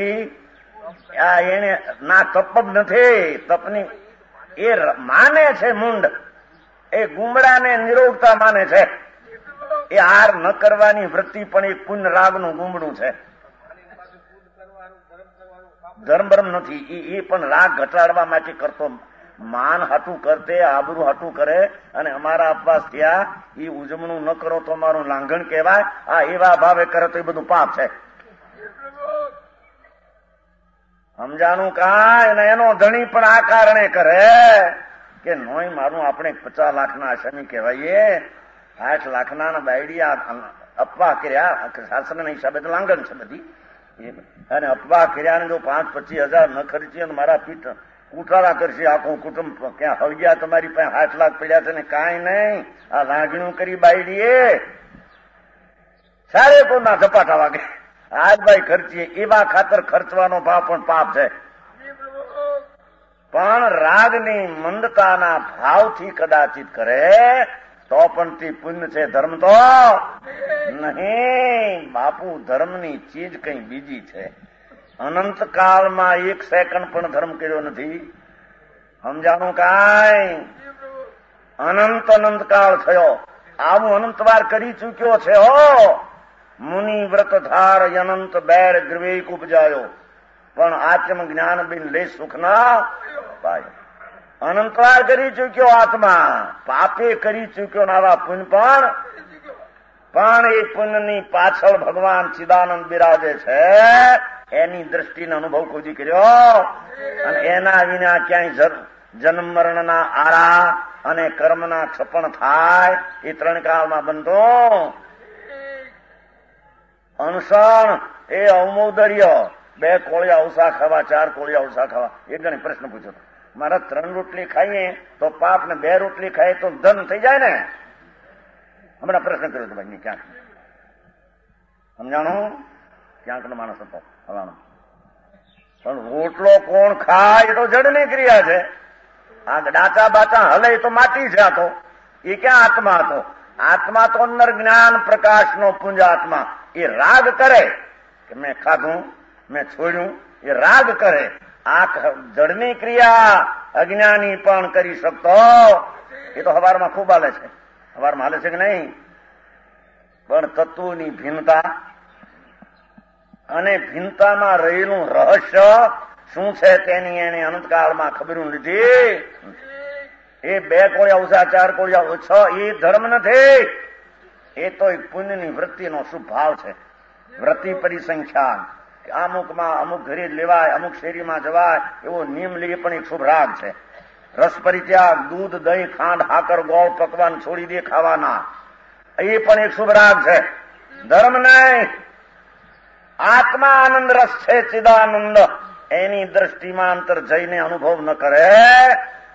એને ના તપ જ નથી. તપની એ માને છે મૂંડ, એ ગુમડાને નિરોગતા માને છે. એ હાર ન કરવાની વૃત્તિ પણ એક પુણ્ય રાગનું ગુમડું છે. ધર્મ ભરમ નથી. એ પણ રાગ ઘટાડવા માટે કરતો. માન હાટું કરતે, આબરૂ હાટું કરે, અને અમારા અપવાસ થયા એ ઉજવણું ન કરો તો અમારું લાંઘણ કહેવાય. આ એવા ભાવે કરે તો એ બધું પાપ છે. સમજાનું કાંઈ? અને એનો ધણી પણ આ કારણે કરે કે નોય મારું આપણે 50 લાખના આસામી કહેવાય, 8 લાખના બાયડી અપવા કર્યા. શાસ્ત્રના હિસાબે તો લાંઘન છે બધી. અને અપવા કર્યા ને જો 5-25 હજાર ન ખર્ચી અને મારા પીઠ કુટાળા કરશે આખું કુટુંબ. ક્યાં હવે ગયા તમારી પાસે 8 લાખ પડ્યા છે ને કાંઈ નહીં. આ લાગણીઓ કરી બાયડીએ સારે કોના ઝપાટા વાગે. આજ ભાઈ ખર્ચીએ એવા ખાતર ખર્ચવાનો ભાવ પણ પાપ છે. પણ રાગની મંદતાના ભાવથી કદાચિત કરે તો પણ તે પુણ્ય છે. ધર્મ તો નહીં બાપુ. ધર્મની ચીજ કઈ બીજી છે. અનંત કાળમાં 1 સેકન્ડ પણ ધર્મ કર્યો નથી. સમજાણું કાંઈ? અનંત કાળ થયો. આવું અનંતવાર કરી ચૂક્યો છે. મુનિ વ્રત ધાર અનંત બેર ગ્રવેક ઉપજાયો, પણ આત્મ જ્ઞાન બિન લે સુખ ના પાયો. અનંતવાર કરી ચૂક્યો આત્મા, પાપે કરી ચૂક્યો આવા પુણ્ય પણ એ પુણ્યની પાછળ ભગવાન ચિદાનંદ બિરાજે છે. એની દ્રષ્ટિનો અનુભવ કોઈ કર્યો? અને એના વિના ક્યાંય જન્મ મરણના આરા અને કર્મના છપણ થાય એ 3 કાળમાં બનતો. અનશન એ અવમૌદર્ય. 2 કોળિયા ઉષા ખાવા, 4 કોળિયા ઉષા ખાવા. એક જણે પ્રશ્ન પૂછ્યો, મારા 3 રોટલી ખાઈએ તો પાપ ને 2 રોટલી ખાઈએ તો ધન થઈ જાય ને? હમણાં પ્રશ્ન કર્યો હતો ભાઈ. ક્યાંક સમજાણું? ક્યાંક નો માણસ હતો હવાનો. પણ રોટલો કોણ ખાય એ તો જડની ક્રિયા છે. આ ડાચા બાચા હલે તો માટી છે. આ તો એ ક્યાં આત્મા હતો? આત્મા તો અંદર જ્ઞાન પ્રકાશનો પુંજ આત્મા. એ રાગ કરે કે મેં ખાધું, મેં છોડ્યું, એ રાગ કરે. આ જડની ક્રિયા અજ્ઞાની પણ કરી શકતો. એ તો હવારમાં ખૂબ હાલે છે. હવારમાં હાલે છે કે નહીં? પણ તત્વોની ભિન્નતા અને ભિન્નતામાં રહેલું રહસ્ય શું છે તેની એને અનંતકાળમાં ખબર નથી. એ 2 કોળિયા ઉષા, 4 કોળિયા ઓછા એ ધર્મ નથી. એ તો એક પુણ્યની વૃત્તિનો શુભ ભાવ છે. વૃત્તિ પરિસંખ્યાન. અમુકમાં અમુક ઘરે લેવાય, અમુક શેરીમાં જવાય એવો નિયમ લઈએ પણ એક શુભ રાગ છે. રસ પરિત્યાગ. દૂધ, દહીં, ખાંડ, હાકર, ગોળ, પકવાન છોડી દે ખાવાના. એ પણ એક શુભ રાગ છે. ધર્મ નહીં. આત્મા આનંદ રસ છે, ચિદાનંદ. એની દ્રષ્ટિમાં અંતર જઈને અનુભવ ન કરે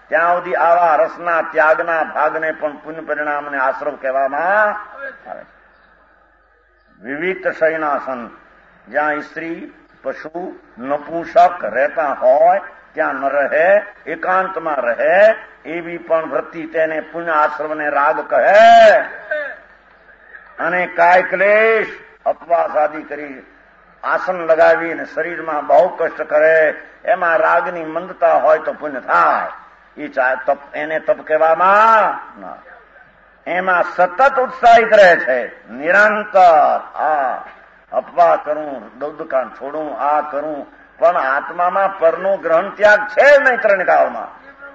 ત્યાં સુધી આવા રસના ત્યાગના ભાગને પણ પુણ્ય પરિણામને આશ્રવ કહેવામાં આવે. વિવિધ શયનાસન, જ્યાં સ્ત્રી પશુ નપુંસક રહેતા હોય ત્યાં ન રહે, એકાંતમાં રહે, એવી પણ વૃત્તિ તેને પુણ્ય આશ્રવને રાગ કહે. અને કાય ક્લેશ અપવાસ આદિ કરી આસન લગાવીને શરીરમાં બહુ કષ્ટ કરે, એમાં રાગની મંદતા હોય તો પુણ્ય થાય. એને તપ કહેવામાં, એમાં સતત ઉત્સાહિત રહે છે, નિરંતર. અપવાસ કરું, દુકાન છોડું, આ કરું, પણ આત્મામાં પરનું ગ્રહણ ત્યાગ છે નહીં. ત્રણ કાળમાં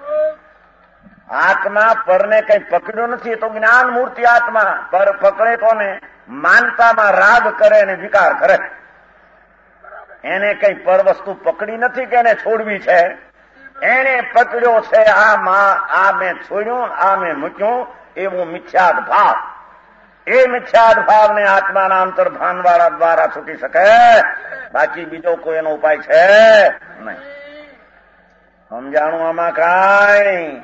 આત્મા પરને કઈ પકડ્યો નથી, તો જ્ઞાન મૂર્તિ આત્મા. પર પકડે કોને? માનતામાં રાગ કરે અને વિકાર કરે. એને કઈ પર વસ્તુ પકડી નથી કે એને છોડવી છે, એને પકડ્યો છે. આ મેં છોડ્યું, આ મેં મૂક્યું, એવું મિથ્યાદ ભાવ. એ મિથ્યાદ ભાવને આત્માના અંતર્ભાનવાળા દ્વારા છૂટી શકે, બાકી બીજો કોઈ એનો ઉપાય છે નહીં. સમજાણું આમાં કાંઈ?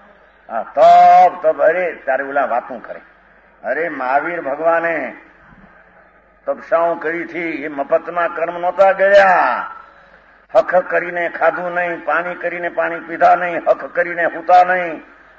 તપ અરે તારે ઓલા વાતું કરે. અરે મહાવીર ભગવાને તપસાઓ કરી હતી, એ મફતમાં કર્મ નહોતા ગયા. હક કરીને ખાધું નહીં, પાણી કરીને પાણી પીધા નહીં, હક કરીને હુતા નહીં.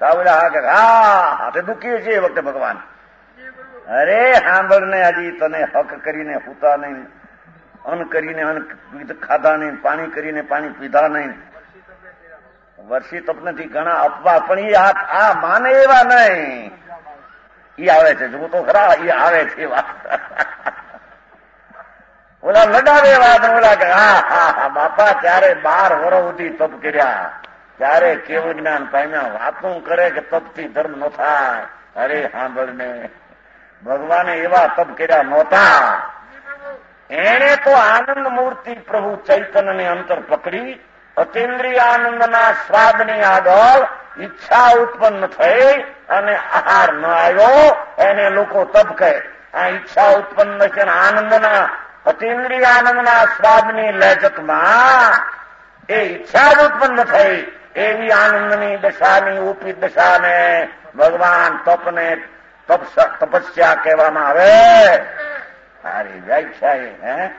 હાથે દુખીએ છે એ વખતે ભગવાન. અરે સાંભળ ને, હજી તને હક કરીને હુતા નહીં, અન્ન કરીને અન્ન ખાધા નહીં, પાણી કરીને પાણી પીધા નહીં. વર્ષી તપ નથી, ઘણા અપવાસ, પણ આ માને એવા નહીં. ઈ આવે છે, જો તો ખરા, ઈ આવે છે વાત. ઓલા લડાવે વાત, ઓલા કે હા બાપા ત્યારે 12 વર્ષ સુધી તપ કર્યા, ત્યારે કેવું જ્ઞાન પામ્યા. વાતું કરે કે તપથી ધર્મ ન થાય. અરે સાંભળ ને, ભગવાને એવા તપ કર્યા નહોતા. એને તો આનંદ મૂર્તિ પ્રભુ ચૈતન્યને અંતર પકડી, અતિન્દ્રિય આનંદના સ્વાદની આગળ ઈચ્છા ઉત્પન્ન થઈ અને આહાર ન આવ્યો, એને લોકો તપ કહે. આ ઈચ્છા ઉત્પન્ન છે, આનંદના અતિન્દ્રિય આનંદના સ્વાદની લહેજતમાં એ ઈચ્છા જ ઉત્પન્ન થઈ. એવી આનંદની દશાની ઉપી દશાને ભગવાન તપસ્યા કહેવામાં આવે. સારી વ્યાખ્યા. હે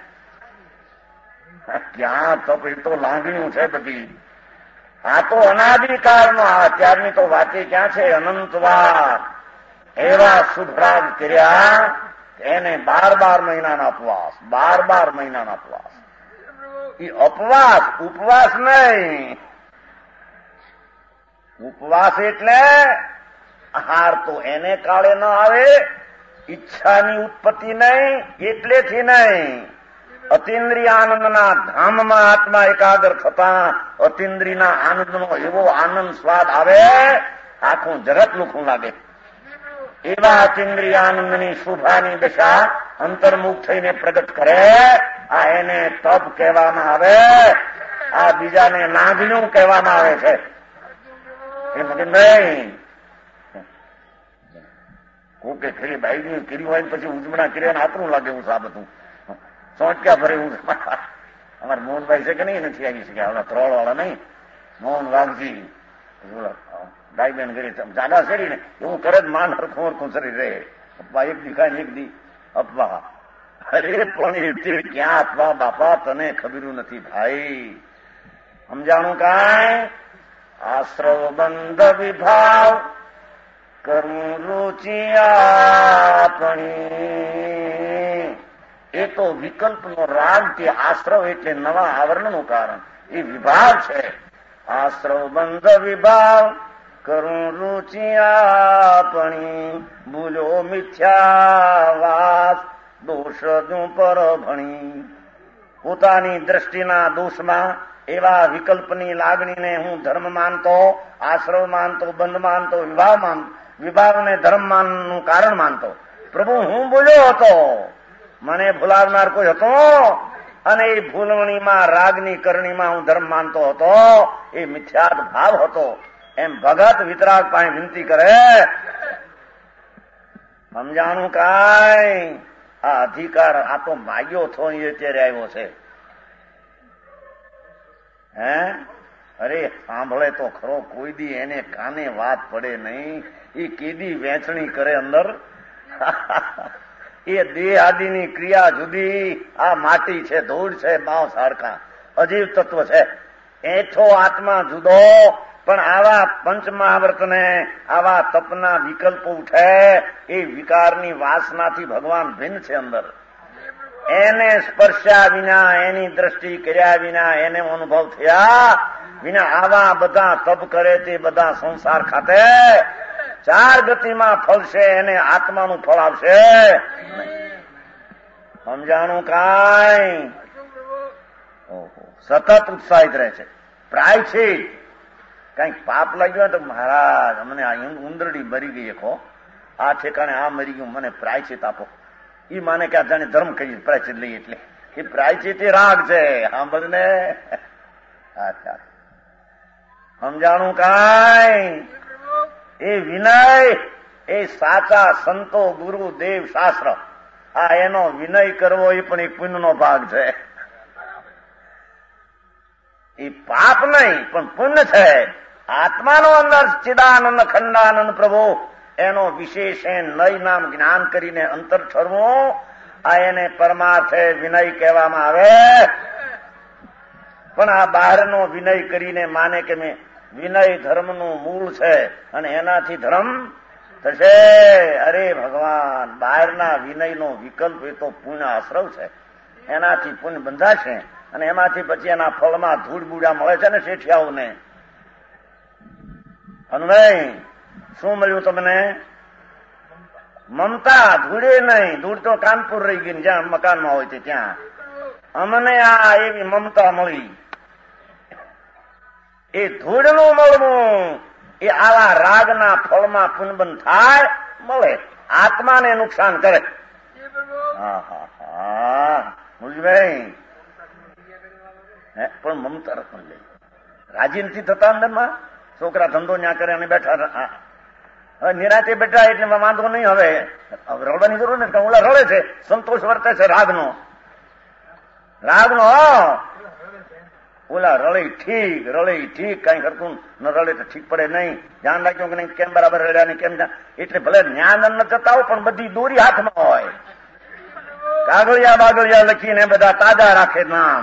ક્યાં તપ? એ તો લાગણીઓ છે બધી. આ તો અનાદિકાળનો, અત્યારની તો વાતે ક્યાં છે? અનંતવાર એવા શુભરાગ કર્યા, એને 12 મહિનાના અપવાસ, 12 મહિનાના અપવાસ. એ અપવાસ ઉપવાસ નહીં. ઉપવાસ એટલે આહાર તો એને કાળે ન આવે, ઈચ્છાની ઉત્પત્તિ નહીં, એટલેથી નહીં. અતિન્દ્રિય આનંદના ધામમાં આત્મા એકાગ્ર થતા અતિન્દ્રિયના આનંદનો એવો આનંદ સ્વાદ આવે, આખું જગત લુખું લાગે. એવા અતિન્દ્રિય આનંદની શુભાની દશા અંતર્મુખ થઈને પ્રગટ કરે. આ એને તપ કહેવામાં આવે. આ બીજાને નાગણું કહેવામાં આવે છે. એ મને નહીં કોકે ખરી બાઈની કરી હોય પછી ઉજવણા કર્યા આતરું લાગે. હું સાબતું સોચક્યા ભરે. હું અમારા મોહનભાઈ છે કે નહીં, નથી આવી શક્યા. આપણા ત્રોળ વાળા નહીં, મોહન વાઘજી ડાયબેન કરી જાડા શરીર ને એવું કરે જ, માન હરખું હરખું શરીર રહે. અપવા એક દી ખાય, એક દી અપવા. અરે પણ ક્યાં અપવા બાપા, તને ખબરું નથી ભાઈ. સમજાણું કાંઈ? આશ્રવ બંધ વિભાવ કરું રુચિ આપણી. એ તો વિકલ્પનો રાગ કે આશ્રવ એટલે નવા આવરણનું કારણ. એ વિભાવ છે. આશ્રવ બંધ વિભાવ કરું રુચિ આપણી, ભૂલો મિથ્યાવાસ દોષ દું પર ભણી. પોતાની દ્રષ્ટિના દોષમાં એવા વિકલ્પની લાગણીને હું ધર્મ માનતો, આશ્રવ માનતો, બંધ માનતો, વિભાવને ધર્મ માનનું કારણ માનતો. પ્રભુ હું ભૂલ્યો હતો, મને ભૂલાવનાર કોઈ હતો, અને એ ભૂલવણીમાં રાગની કરણીમાં હું ધર્મ માનતો હતો. એ મિથ્યાદ ભાવ હતો. એમ ભગત વિતરાગ પાસે વિનંતી કરે. સમજાણું કાંઈ? આ અધિકાર આ તો માગ્યો છો, એ અત્યારે આવ્યો છે. હે અરે સાંભળે તો ખરો, કોઈ દી એને કાને વાત પડે નહીં. એ કેદી વેચણી કરે અંદર. એ દેહ આદિની ક્રિયા જુદી, આ માટી છે, ધૂળ છે, બાવ સાડકા અજીવ તત્વ છે. એઠો આત્મા જુદો. પણ આવા પંચમહાવ્રતને આવા તપના વિકલ્પો ઉઠે, એ વિકારની વાસનાથી ભગવાન ભિન્ન છે અંદર. એને સ્પર્શ્યા વિના, એની દ્રષ્ટિ કર્યા વિના, એને અનુભવ થયા વિના આવા બધા તપ કરે તે બધા સંસાર ખાતે 4 ગતિમાં ફળશે, એને આત્માનું ફળ આવશે. સમજાણું કાંઈ? ઓહો, સતત ઉત્સાહિત રહે છે. પ્રાયશ્ચિત કઈક પાપ લાગ્યું તો મહારાજ અમને આ ઉંદરડી મરી ગઈ, ખો આ ઠેકાણે આ મરી ગયું, મને પ્રાયશ્ચિત આપો. ઈ માને કે આ જાણે ધર્મ કરી પ્રાયશ્ચિત લઈએ, એટલે એ પ્રાયશ્ચિત રાગ છે. સાંભળને, અચ્છા સમજાણું કાંઈ? એ વિનય, એ સાચા સંતો, ગુરુ, દેવ, શાસ્ત્ર, આ એનો વિનય કરવો એ પણ એક પુણ્યનો ભાગ છે. એ પાપ નહીં પણ પુણ્ય છે. આત્માનો અંદર ચિદાનંદ ખંડાનંદ પ્રભુ, એનો વિશેષ નય નામ જ્ઞાન કરીને અંતર ઠરવું, આ એને પરમાર્થે વિનય કહેવામાં આવે. પણ આ બહારનો વિનય કરીને માને કે મેં વિનય ધર્મનું મૂળ છે અને એનાથી ધર્મ થશે. અરે ભગવાન, બહારના વિનયનો વિકલ્પ એ તો પુણ્ય આશ્રવ છે. એનાથી પુણ્ય બંધાશે અને એમાંથી પછી એના ફળમાં ધૂળ બુડા મળે છે ને શેઠિયાઓને. અન્વય શું મળ્યું તમને? મમતા. ધૂળે નહીં, ધૂળ તો કાનપુર રહી ગઈ જ્યાં મકાનમાં હોય તે ત્યાં. અમને આ એવી મમતા મળી. એ ધૂળનું મળવું એ આવા રાગના ફળમાં પુનબંધ થાય, મળે, આત્માને નુકસાન કરે. હા હા હા, મુલભાઈ પણ મમતા રખમ લે, રાજી નથી થતા અંદરમાં. છોકરા ધંધો ન્યા કરે અને બેઠા, હવે નિરાતે બેઠા એટલે વાંધો નહીં. હવે રડવાની જરૂર નથી, ઓલા રડે છે, સંતોષ વર્તે છે રાગનો. ઓલા રળે ઠીક, કઈ કરતું ન રડે તો ઠીક પડે નહીં. ધ્યાન રાખ્યું કે નહીં, કેમ બરાબર રડ્યા નહીં, કેમ એટલે ભલે જ્ઞાન ન જતા હોય પણ બધી દોરી હાથમાં હોય. કાગળિયા બાગળિયા લખીને બધા તાજા રાખે નામ.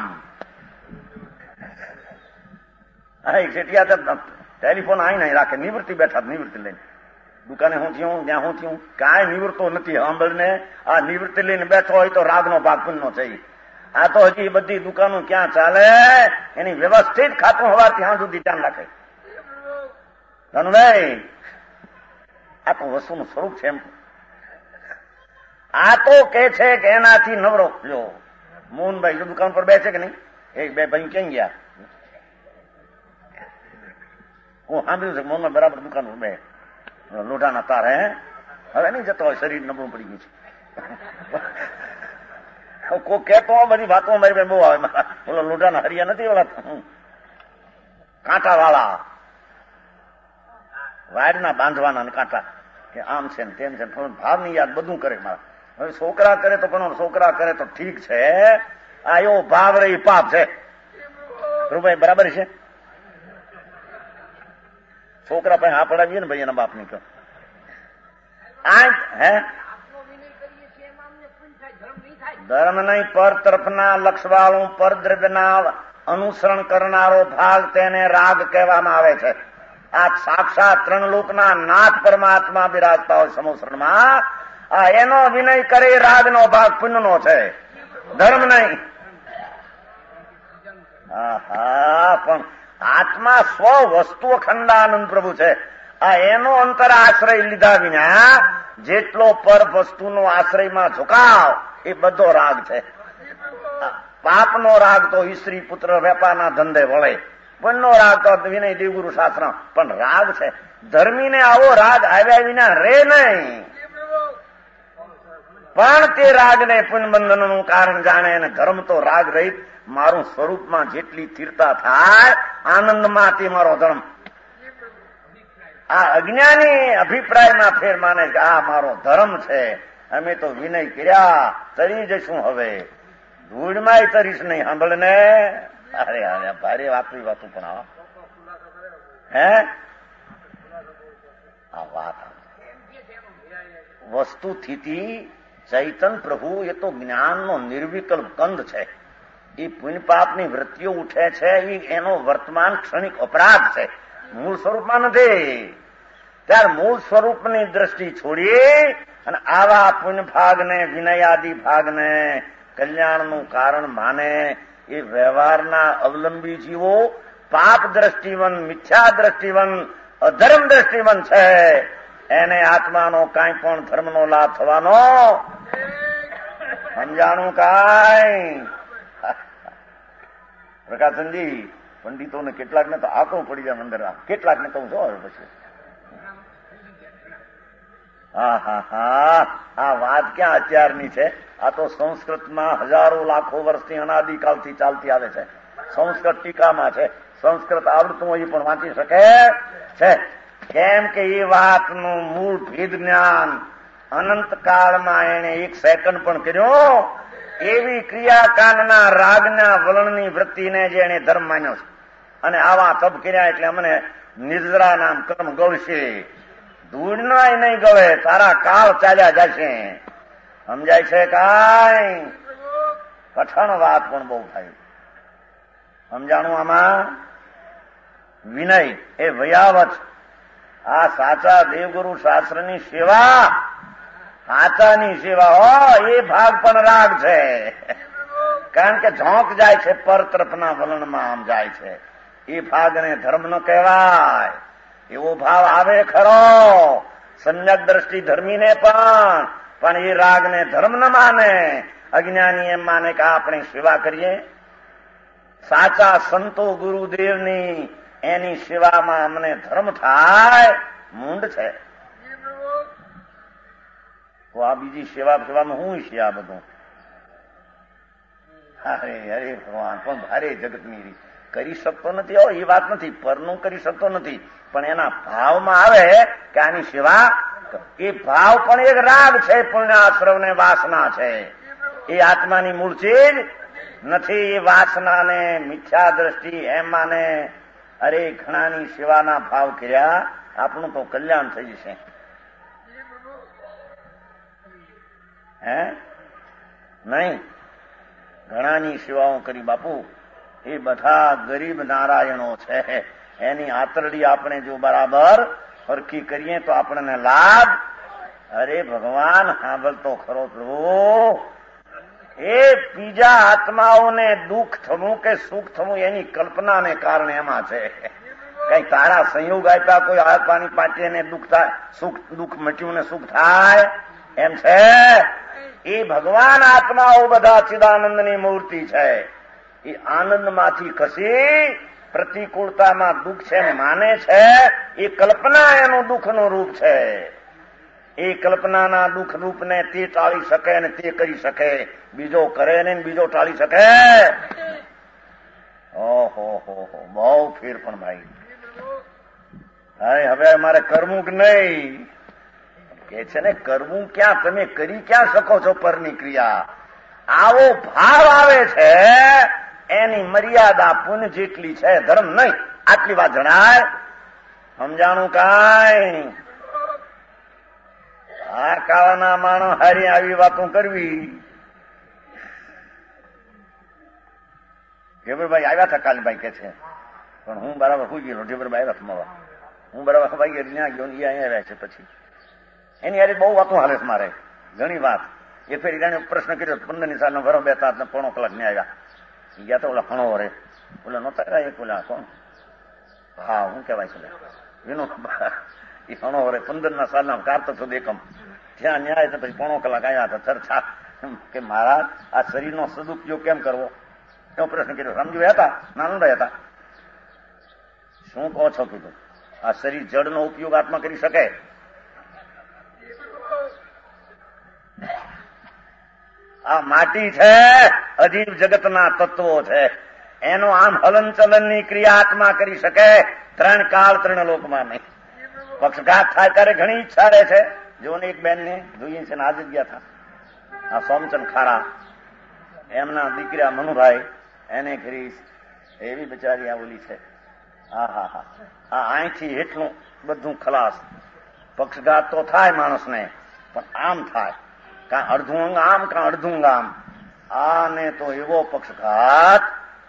હા, એક શેઠિયા ટેલિફોન આઈ નહીં રાખે, નિવૃત્તિ બેઠા, નિવૃત્તિ લઈને દુકાને હું થયું, ત્યાં હું થયું, કાંઈ નિવૃત્તો નથી. સાંભળને, આ નિવૃત્તિ લઈને બેઠો હોય તો રાગનો ભાગ પુણ્યનો છે. આ તો હજી બધી દુકાનો ક્યાં ચાલે, એની વ્યવસ્થિત ખાતું હવા ત્યાં સુધી ધ્યાન રાખે. ધનભાઈ, આ તો વસ્તુનું સ્વરૂપ છે. એમ આ તો કે છે કે એનાથી નવરો. જો મોહનભાઈ દુકાન પર બેસે કે નહીં, એક બે ભાઈ ક્યાં ગયા? હું સાંભળ્યું છે મોહનભાઈ બરાબર દુકાન પર બે લોઢાના તાર. હવે નહીં જતો હોય, શરીર નબળું પડી ગયું છે. કોઈ કેતો બધી વાતો મારી બહુ આવે. ઓલો લોઢાના હરિયા નથી, ઓલા કાંટા વાળા વાયરના બાંધવાના કાંટા, કે આમ છે ને તેમ છે, ભાવ ની યાદ બધું કરે મારા. હવે છોકરા કરે તો પણ છોકરા કરે તો ઠીક છે, આ એવો ભાવ રહી પાપ છે. ધ્રુવભાઈ બરાબર છે? છોકરા પાસે હા પડાવીએ ને ભાઈ એના બાપ ની કહો. હે ધર્મ નહીં, પર તરફના લક્ષવાળું પર દ્રવ્યના અનુસરણ કરનારો ભાગ તેને રાગ કહેવામાં આવે છે. આ સાક્ષાત 3 લોકના નાથ પરમાત્મા બિરાજતા હોય સમુસરણમાં, આ એનો વિનય કરે રાગનો ભાગ પુણ્યનો છે, ધર્મ નહીં. પણ આત્મા સ્વ વસ્તુ અખંડાનંદ પ્રભુ છે. આ એનો અંતર આશ્રય લીધા વિના જેટલો પર વસ્તુનો આશ્રયમાં ઝુકાવ એ બધો રાગ છે. પાપનો રાગ તો ઈશ્રી પુત્ર વેપારના ધંધે વળે, પુણ્યનો રાગ તો વિનય દેવગુરુ શાસ્ત્ર. પણ રાગ છે, ધર્મીને આવો રાગ આવ્યા વિના રે નહીં. પણ તે રાગને પુણ્યબંધનનું કારણ જાણે, અને ધર્મ તો રાગ રહિત મારું સ્વરૂપમાં જેટલી સ્થિરતા થાય આનંદમાં તે મારો ધર્મ. આ અજ્ઞાની અભિપ્રાયમાં ફેર માને કે આ મારો ધર્મ છે, અમે તો વિનય કર્યા, તરી જશું હવે, ધૂળમાંય તરીશ નહીં. સાંભળને, અરે ભારે વાપરી વાતું પણ આવા હે આ વાત વસ્તુ સ્થિતિ ચૈતન પ્રભુ એ તો જ્ઞાનનો નિર્વિકલ્પ કંદ છે. એ પુણ્ય પાપની વૃત્તિઓ ઉઠે છે એ એનો વર્તમાન ક્ષણિક અપરાધ છે, મૂળ સ્વરૂપમાં નથી. ત્યારે મૂળ સ્વરૂપની દ્રષ્ટિ છોડી અને આવા પુણ્ય ભાગને વિનયાદિ ભાગને કલ્યાણનું કારણ માને એ વ્યવહારના અવલંબી જીવો પાપ દ્રષ્ટિવન, મિથ્યા દ્રષ્ટિવન, અધર્મ દ્રષ્ટિવન છે. એને આત્માનો કાંઈ પણ ધર્મનો લાભ થવાનો સમજાણું કાંઈ. પ્રકાશનજી પંડિતોને કેટલાકને તો આંકડો પડી જાય અંદર, કેટલાકને કહું છો હવે પછી. હા હા હા, આ વાત ક્યાં અત્યારની છે? આ તો સંસ્કૃતમાં હજારો લાખો વર્ષથી અનાદિકાલથી ચાલતી આવે છે. સંસ્કૃત ટીકામાં છે. સંસ્કૃત આવડતું હોય પણ વાંચી શકે છે. કેમ કે એ વાતનું મૂળ ભેદ જ્ઞાન અનંતકાળમાં એને એક સેકન્ડ પણ કર્યો. એવી ક્રિયાકાંડના રાગના વલણની વૃત્તિને જે એને ધર્મ માન્યો છે. અને આવા તપ કર્યા એટલે અમને નિદ્રા નામ કર્મ ગળશે, ધૂળનાય નહીં ગળે, તારા કાળ ચાલ્યા જશે. સમજાય છે કાંઈ? કઠણ વાત પણ બહુ થાય. સમજાણું આમાં? વિનય એ ભયાવત. આ સાચા દેવગુરુ શાસ્ત્રની સેવા, સાચાની સેવા હોય એ ભાગ પણ રાગ છે. કારણ કે ઝોંક જાય છે પર તરફના વલણમાં, આમ જાય છે. એ ભાગને ધર્મ ન કહેવાય. એવો ભાવ આવે ખરો સમ્યક દ્રષ્ટિ ધર્મીને પણ એ રાગને ધર્મ ન માને. અજ્ઞાની એમ માને કે આપણે સેવા કરીએ. સાચા સંતો ગુરુદેવની એની સેવામાં અમને ધર્મ થાય, મૂંડ છે. તો આ બીજી સેવામાં હું છે આ બધું? અરે અરે ભગવાન, પણ ભારે જગતની રીત કરી શકતો નથી. એ વાત નથી, પરનું કરી શકતો નથી, પણ એના ભાવમાં આવે કે આની સેવા. એ ભાવ પણ એક રાગ છે, પુણ્યાશ્રવ ને વાસના છે. એ આત્માની મૂળ ચીજ નથી. એ વાસનાને મિથ્યા દ્રષ્ટિ એમ માને. અરે ઘણાની સેવાના ભાવ કર્યા, આપણું તો કલ્યાણ થઈ જશે. હે નહીં? ઘણાની સેવાઓ કરી બાપુ, એ બધા ગરીબ નારાયણો છે. એની આતરડી આપણે જો બરાબર ફરકી કરીએ તો આપણને લાભ. અરે ભગવાન સાંભળતો ખરો પ્રભુ. એ બીજા આત્માઓને દુઃખ થવું કે સુખ થવું એની કલ્પનાને કારણે એમાં છે. કઈ તારા સંયોગ આપ્યા કોઈ આત્માની પાટીને દુઃખ થાય, દુઃખ મટ્યું ને સુખ થાય એમ છે? એ ભગવાન આત્માઓ બધા ચિદાનંદની મૂર્તિ છે. એ આનંદમાંથી ખસી પ્રતિકૂળતામાં દુઃખ છે માને છે. એ કલ્પના એનું દુઃખનું રૂપ છે. એ કલ્પનાના દુઃખ રૂપને તે ટાળી શકે અને તે કરી શકે. બીજો કરે ને બીજો ટાળી શકે? ઓહો હો હો, બહુ ફેર પણ ભાઈ. હવે અમારે કરવું કે નહીં કે છે ને? કરવું ક્યાં? તમે કરી ક્યાં શકો છો પરની ક્રિયા? આવો ભાવ આવે છે એની મર્યાદા પુણ્ય જેટલી છે, ધર્મ નહીં. આટલી વાત જણાય. સમજાણું કાંઈ? આ કાળના માણસ હારી આવી વાતો કરવી. ઢેબરભાઈ આવ્યા હતા કાલભાઈ કે છે, પણ હું બરાબર સુઈ ગયેલો. ઢેબરભાઈ આવ્યા મળવા, હું બરાબર ખવાઈ ગયો, ત્યાં ગયો. અહીંયા આવ્યા છે પછી એની યાર બહુ વાતો હાલે છે મારે, ઘણી વાત. એ ફેરી એને પ્રશ્ન કર્યો, 15 સાલનો વરો બેતા 3 કલાક ને આવ્યા. ગયા તો ઓલા હણો રે, ઓલા નહોતા આવ્યા. એક ઓલા કોણ, હા શું કહેવાય છે વિનોદ, એ હણો રે 15 સાલના કાર્તક એકમ ત્યાં ન્યાય તો પછી 3 કલાક આવ્યા હતા. ચર્ચા કે મહારાજ આ શરીરનો સદુપયોગ કેમ કરવો એવો પ્રશ્ન કર્યો. સમજુ હતા, નાનંદભાઈ હતા. શું કહો છો કીધું? આ શરીર જળનો ઉપયોગ આત્મા કરી શકે? આ માટી છે, અજીબ જગતના તત્વો છે. એનો આમ હલન ચલનની ક્રિયા આત્મા કરી શકે? 3 કાળ 3 લોકમાં નહીં. પક્ષઘાત થાય ત્યારે ઘણી ઈચ્છા રહે છે. જોને એક બેનને જોઈએ છે ને, આજે જ ગયા હતા આ સોમચંદ ખારા, એમના દીકરા મનુભાઈ, એને ખરી એવી બિચારી આ ઓલી છે, હા હા હા હા, અહીંથી એટલું બધું ખલાસ. પક્ષઘાત તો થાય માણસને, પણ આમ થાય, કાં અડધું અંગ આમ કાં અડધું અંગ આમ. આને તો એવો પક્ષઘાત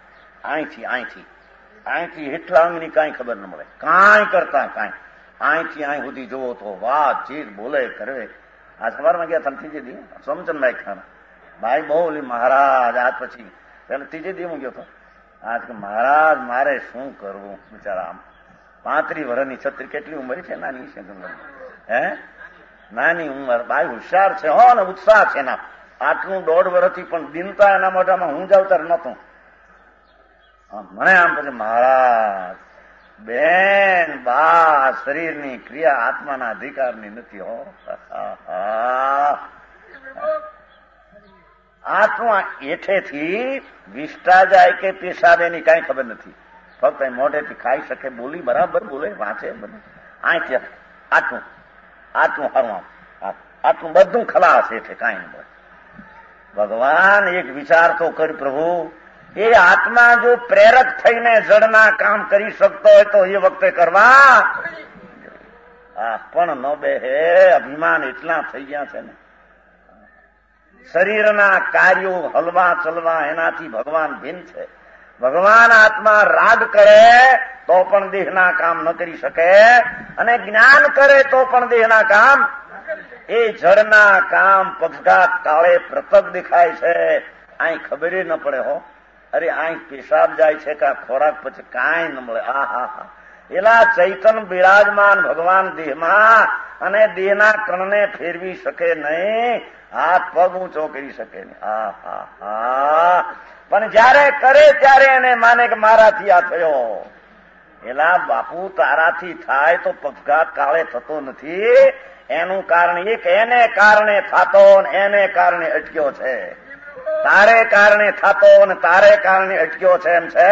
અહીંથી હેઠલા અંગની કાંઈ ખબર ન મળે, કાંઈ કરતા કાંઈ. અહીંથી અહીં સુધી જોવો તો વાતચીત બોલે કરે. આ સવારમાં ગયા હતા ત્રીજે દી સોમચંદભાઈ ખાના ભાઈ બહુ ઓલી મહારાજ. આજ પછી પેલા ત્રીજે દી હું ગયો હતો. આજ કે મહારાજ મારે શું કરવું? બિચારા આમ 35 વર્ષની છત્રી. કેટલી ઉંમર છે? નાની છે હે, નાની ઉંમર. ભાઈ હોશિયાર છે હો ને ઉત્સાહ છે એના. આટલું 1.5 વર્ષથી પણ દિનતા એના મોઢામાં હું જાવ ત્યારે નહોતું. મને આમ પછી મહારાજ બેન બા શરીરની ક્રિયા આત્માના અધિકારની નથી હો. આત્મા એઠેથી વિષ્ટા જાય કે પેશાબ એની કાંઈ ખબર નથી. ફક્ત મોઢેથી ખાઈ શકે, બોલી બરાબર બોલે, વાંચે બધું. અહીંથી આટલું હારું, આટલું બધું ખલાસ એઠે કાંઈ નહીં. ભગવાન એક વિચાર તો કરી પ્રભુ, એ આત્મા જો પ્રેરક થઈને જડના કામ કરી શકતો હોય તો એ વખતે કરવા. પણ ન બેહે. અભિમાન એટલા થઈ ગયા છે ને. શરીરના કાર્યો હલવા ચલવા એનાથી ભગવાન ભિન્ન છે. ભગવાન આત્મા રાગ કરે તો પણ દેહના કામ ન કરી શકે, અને જ્ઞાન કરે તો પણ દેહના કામ. એ જળના કામ પક્ષઘાત કાળે પ્રતક દેખાય છે. અહીં ખબર ન પડે હો. અરે અહીં પેશાબ જાય છે કે ખોરાક પછી કાંઈ ન મળે. આ હા હા, એલા ચૈતન બિરાજમાન ભગવાન દેહમાં, અને દેહના કણને ફેરવી શકે નહીં, હાથ પગ ઊંચો કરી શકે નહીં. હા હા હા, પણ જયારે કરે ત્યારે એને માને કે મારાથી આ થયો. એલા બાપુ તારાથી થાય તો પક્ષઘાત કાળે થતો નથી. એનું કારણ એક એને કારણે થતો એને કારણે અટક્યો છે. તારે કારણે થતો અને તારે કારણે અટક્યો છે એમ છે.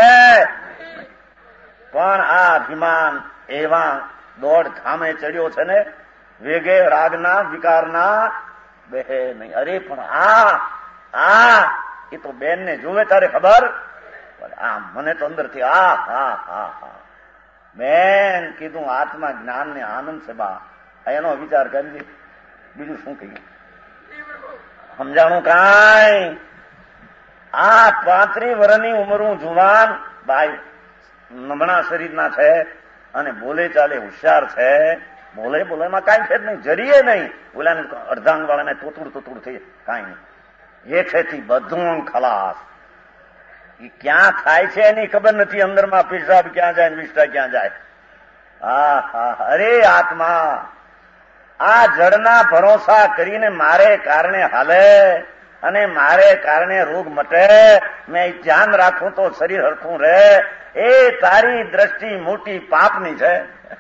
પણ આ અભિમાન એવા દોડ ધામે ચડ્યો છે ને, વેગે રાગના વિકારના બેહે નહીં. અરે પણ આ એ તો બેન ને જોવે તારે ખબર. આ મને તો અંદરથી હા હા હા હા બેન કીધું આત્મા જ્ઞાન ને આનંદ છે બા. એનો વિચાર કરી, બીજું શું કહીએ? સમજાણું કાંઈ? આ 35 વર્ષની ઉંમરું જુવાન ભાઈ નમણા શરીરના છે, અને બોલે ચાલે હોશિયાર છે. બોલે એમાં કાંઈ ફેર નહીં, જરીએ નહીં. ઓલાને અર્ધાંગ વાળાને તોતુડ થઈ કાંઈ નહીં. હેઠેથી બધું ખલાસ. એ ક્યાં થાય છે એની ખબર નથી. અંદરમાં પેશાબ ક્યાં જાય, વિષ્ટા ક્યાં જાય. હા હા, અરે આત્મા આ જળના ભરોસા કરીને મારે કારણે હાલે અને મારે કારણે રોગ મટે. મેં ધ્યાન રાખું તો શરીર હરખું રહે. એ તારી દ્રષ્ટિ મોટી પાપની છે.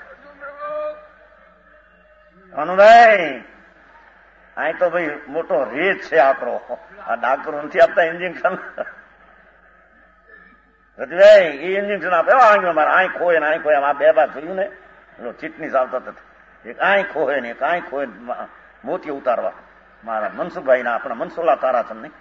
અનુભાઈ અહીં તો ભાઈ મોટો રેત છે આપણો. આ ડાક્ટરો નથી આપતા ઇન્જેક્શન. રતિભાઈ એ ઇન્જેક્શન આપે મારે આંખ ખોય ને આંખ ખોય. આ 2 વાર જોયું ને, ચીટની આવતા હતા. એક આંખ ખોહે ને એક આંખ ખોહે મોતી ઉતારવા. મારા મનસુખભાઈ ના આપણા મનસુલા તારાચંદ નહીં,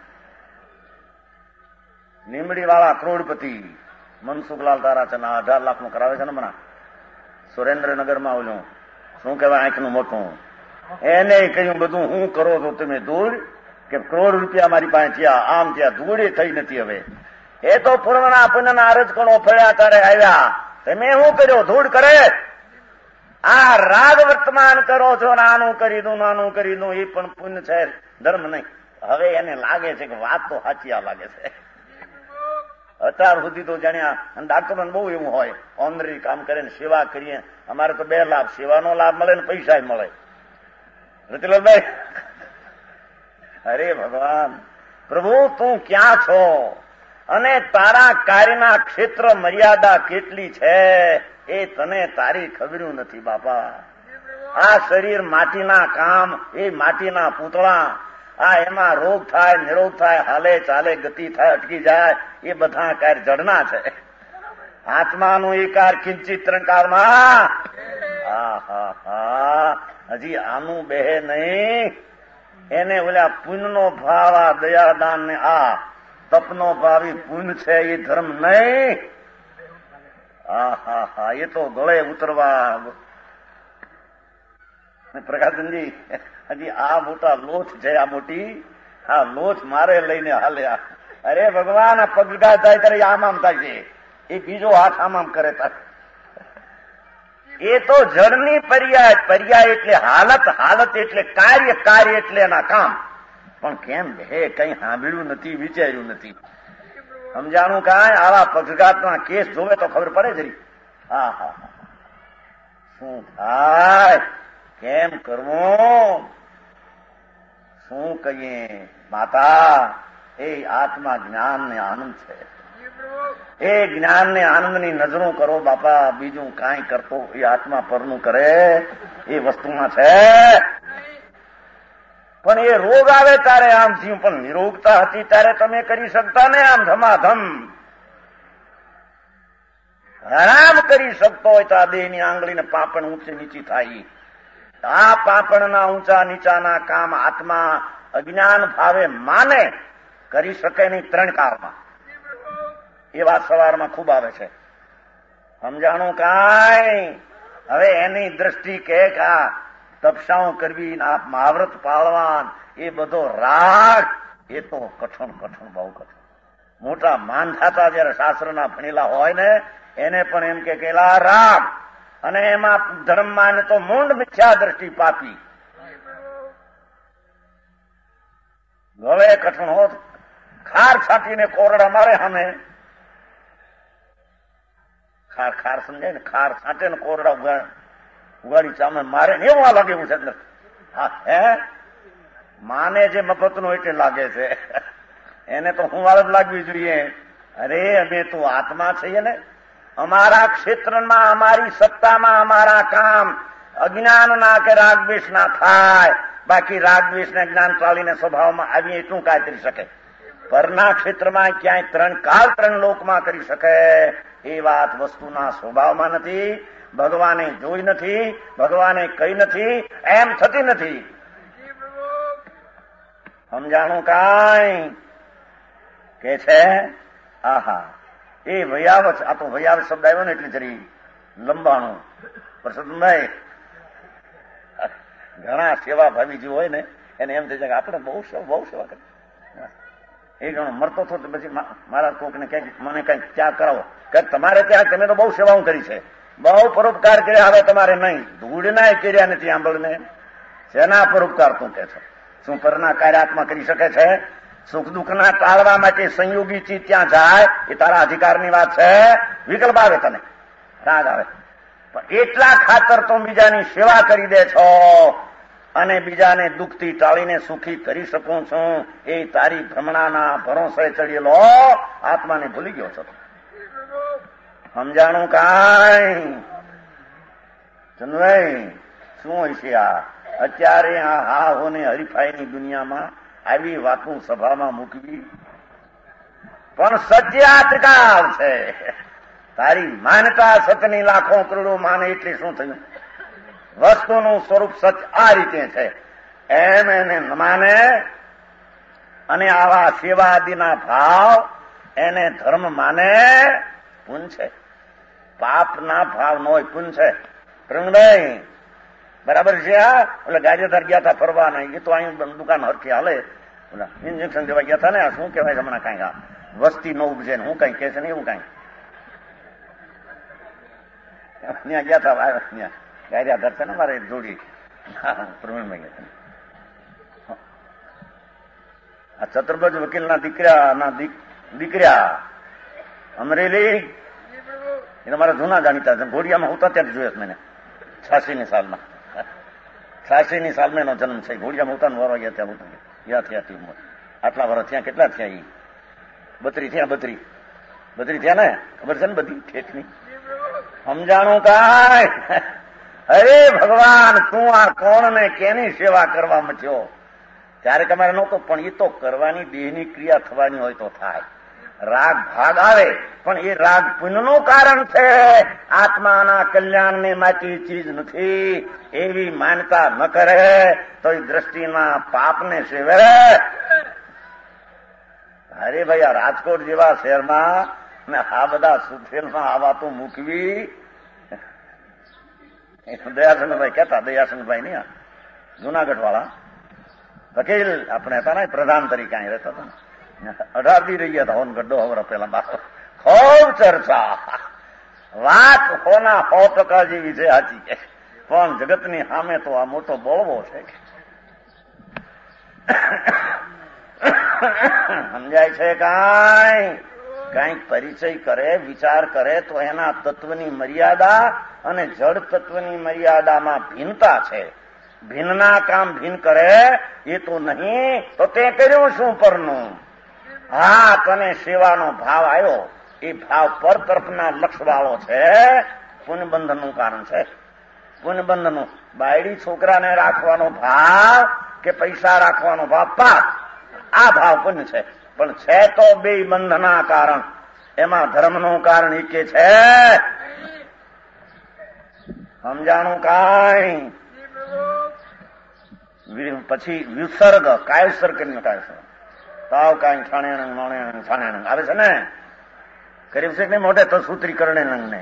લીમડી વાળા કરોડપતિ મનસુખલાલ તારાચંદ 18 લાખનું કરાવે છે ને હમણાં સુરેન્દ્રનગરમાં. ઓલું શું કહેવાય આંખનું મોટું, એને કહ્યું બધું હું કરો છો તમે ધૂળ, કે કરોડ રૂપિયા મારી પાસે થયા, આમ ત્યાં ધૂળે થઈ નથી. હવે એ તો પૂર્ણના પુણ્યના અરજ કણો ફળ્યા ત્યારે આવ્યા. તમે શું કર્યો? ધૂળ કરે. આ રાગ વર્તમાન કરો છો, નાનું કરી દઉં નાનું કરી દઉં, એ પણ પુણ્ય છે, ધર્મ નહીં. હવે એને લાગે છે કે વાત તો સાચી લાગે છે. અત્યાર સુધી તો જાણ્યા. અને ડાક્ટરોને બહુ એવું હોય, ઓનરી કામ કરે ને સેવા કરીએ. અમારે તો 2 લાભ, સેવાનો લાભ મળે ને પૈસા મળે. રતિલાલભાઈ અરે ભગવાન પ્રભુ તું ક્યાં છો? અને તારા કાર્યના ક્ષેત્ર મર્યાદા કેટલી છે એ તને તારી ખબર નથી બાપા. આ શરીર માટીના કામ, એ માટીના પૂતળા. આ એમાં રોગ થાય, નિરોગ થાય, હાલે ચાલે, ગતિ થાય, અટકી જાય, એ બધા કાર્ય જડના છે. આત્માનું એ કાર્ય કિંચિત ત્રણકારમાં. હા હા હા, હજી આનું બેહે નહીં. એને ઓલા પુણ્યનો ભાવ, આ દયાદાન ને આ તપનો ભાવ એ પુણ્ય છે, એ ધર્મ નહીં. હા, એ તો ગળે ઉતરવા. પ્રકાશનજી, હજી આ મોટા લોથ છે, આ મોટી આ લોથ મારે લઈને હાલ્યા. અરે ભગવાન, આ પગગા થાય ત્યારે આમ થાય છે, એ બીજો હાથ આમ કરે તારે. એ તો જળની પર્યાય એટલે હાલત એટલે કાર્ય એટલે એના કામ. પણ કેમ હે કઈ સાંભળ્યું નથી, વિચાર્યું નથી, સમજાણું કાંઈ. આવા પક્ષઘાતના કેસ જોવે તો ખબર પડે જરી. હા, શું થાય, કેમ કરવું, શું કહીએ. માતા, એ આત્મા જ્ઞાન ને આનંદ છે. એ જ્ઞાન ને આનંદની નજરો કરો બાપા, બીજું કાંઈ કરતો એ આત્મા પરનું કરે એ વસ્તુમાં છે. પણ એ રોગ આવે ત્યારે આમ થયું, પણ નિરોગતા હતી ત્યારે તમે કરી શકતા ને આમ ધમાધમ. આરામ કરી શકતો હોય તો આ દેહની આંગળીને પાપણ ઊંચી નીચી થાય. આ પાપણના ઊંચા નીચાના કામ આત્મા અજ્ઞાન ભાવે માને કરી શકે નહીં 3 કાળમાં. એ વાત સવારમાં ખૂબ આવે છે, સમજાણું કાંઈ. હવે એની દ્રષ્ટિ કે આ તપસાઓ કરવી, આ મહાવ્રત પાળવાન, એ બધો રાગ, એ તો કઠણ બહુ કઠણ. મોટા માનધાતા જયારે શાસ્ત્રના ભણેલા હોય ને એને પણ એમ કે કેલા રાગ, અને એમાં ધર્મમાં તો મૂંડ મિથ્યા દ્રષ્ટિ પાપી. હવે કઠણ હોત, ખાર છાંટીને કોરડા મારે સામે. ખાર સમજાય ને, ખાર છાંટે ને કોરડા ઉગાડી ચામે મારે ને એવું લાગે. હું છે હે માને જે મફતનું એટલે લાગે છે, એને તો હું વાર જ લાગવી જોઈએ. અરે અમે તો આત્મા છીએ ને, અમારા ક્ષેત્રમાં, અમારી સત્તામાં અમારા કામ અજ્ઞાનના કે રાગદ્વેષના થાય. બાકી રાગદ્વેષને જ્ઞાન ચાલીને સ્વભાવમાં આવીએ એટલું કાંઈ કરી શકે. પરના ક્ષેત્રમાં ક્યાંય 3 કાળ 3 લોકમાં કરી શકે એ વાત વસ્તુના સ્વભાવમાં નથી. ભગવાને જોઈ નથી, ભગવાને કહી નથી, એમ થતી નથી. સમજાણું કાંઈ કે છે. આહા, એ વયાવત, આ તો વયાવત શબ્દ આવ્યો ને એટલે જરી લંબાણું. પ્રસન્નભાઈ, ઘણા સેવાભાવી જે હોય ને એને એમ થઈ જાય કે આપણે બહુ સેવા કરી. એ ઘણો મરતો થતો તો પછી મારા કોકને ક્યાંક મને કઈક ત્યાં કરાવો, કઈક તમારે ત્યાં તમે તો બહુ સેવાઓ કરી છે, બહુ પરોપકાર કર્યા, હવે તમારે નહીં. ધૂળના કર્યા નથી આંબળને. શેના પરોપકાર તું કે છે? શું પરના કાર્યાત્મા કરી શકે છે? સુખ દુઃખના ટાળવા માટે સંયોગી ચીજ ત્યાં જાય એ તારા અધિકારની વાત છે. વિકલ્પ આવે, તને રાગ આવે, પણ એટલા ખાતર તો બીજાની સેવા કરી દે છો અને બીજાને દુઃખથી ટાળીને સુખી કરી શકું છું, એ તારી ભ્રમણાના ભરોસે ચડેલો આત્માને ભૂલી ગયો છો. સમજાણું કાંઈ? ચંદ્રભાઈ, શું હોય છે આ અત્યારે આ હા હોને હરીફાઈની દુનિયામાં આવી વાતું સભામાં મૂકવી? પણ સત્ય ત્રિકાળ છે. તારી માનતા સતની લાખો કરોડો માને એટલે શું થયું? વસ્તુનું સ્વરૂપ સત્ય આ રીતે છે એમ એને માને. અને આવા સેવા આદિના ભાવ એને ધર્મ માને. પુન છે, પાપના ભાવ નો પુન છે. પ્રવીણભાઈ બરાબર છે. આ એટલે ગાજેધાર ગયા હતા ફરવા, નહીં એ તો અહીં દુકાન હરખી હાલે. ઇન્જેક્શન દેવા ગયા હતા ને, શું કહેવાય હમણાં કઈ વસ્તી ન ઉપજે ને હું કઈ કે છે ને એવું કઈ ત્યાં ગયા હતા. ત્યાં ગાયરાધાર છે ને મારે જોડી પ્રવીણભાઈ. આ છત્રપજ વકીલના દીકરા અમરેલી એ મારા જૂના જાણીતા છે. ઘોડિયામાં હું ત્યાં જ જોયો મને 86ની સાલમાં. 86ની સાલમાં એનો જન્મ છે. ઘોડિયામાં ઉતાર વારવા ગયા ત્યાં ઉતર ગયા થયા હતી ઉંમર. આટલા વર્ષ ત્યાં કેટલા થયા? 32 થયા. 32 થયા ને, ખબર છે ને બધી ઠેઠની. સમજાણું કાંઈ? અરે ભગવાન, તું આ કોણ ને કેની સેવા કરવા મચ્યો? ત્યારે તમારે નહોતો, પણ એ તો કરવાની દેહની ક્રિયા થવાની હોય તો થાય. રાગ ભાગ આવે પણ એ રાગ પુણ્યનું કારણ છે, આત્માના કલ્યાણને માટે ચીજ નથી. એવી માનતા ન કરે તો એ દ્રષ્ટિના પાપને સેવે. અરે ભાઈ, આ રાજકોટ જેવા શહેરમાં ને આ બધા સુથેલમાં આ વાતો મૂકવી. દયાશંકરભાઈ કહેતા, દયાશંકરભાઈ નહીં, જુનાગઢ વાળા વકીલ આપણે હતા ને, પ્રધાન તરીકે અહીં રહેતા હતા ને, 18 દી રહી ગયા હતા. હોન ગड्ढो હવર પેલા બાપ ખૂબ ચર્ચા, વાત 100% જેવી છે સાચી કે, પણ જગતની સામે તો આ મોટો બળવો છે. સમજાય છે? કાંઈક પરિચય કરે, વિચાર કરે તો એના તત્વની મર્યાદા અને જડ તત્વની મર્યાદામાં ભિન્નતા છે. ભિન્નના કામ ભિન્ન કરે એ તો નહીં, તો તે કર્યું શું પરનું? હા, તને સેવાનો ભાવ આવ્યો, એ ભાવ પર તરફના લક્ષવાળો છે, પુણ્યબંધનનું કારણ છે. પુણ્યબંધનનું બાયડી છોકરાને રાખવાનો ભાવ કે પૈસા રાખવાનો ભાવ પાપ, આ ભાવ પુણ્ય છે. પણ છે તો બે બંધના કારણ, એમાં ધર્મનું કારણ એકે છે. સમજાણું? કાંઈ પછી વિસર્ગ, કાયસર્ગ કાયસર્ગ તાવ કાંઈ છાણેણ માણે છાણેણ આવે છે ને, ગરીબ છે ને મોઢે તો સૂત્રીકરણે ને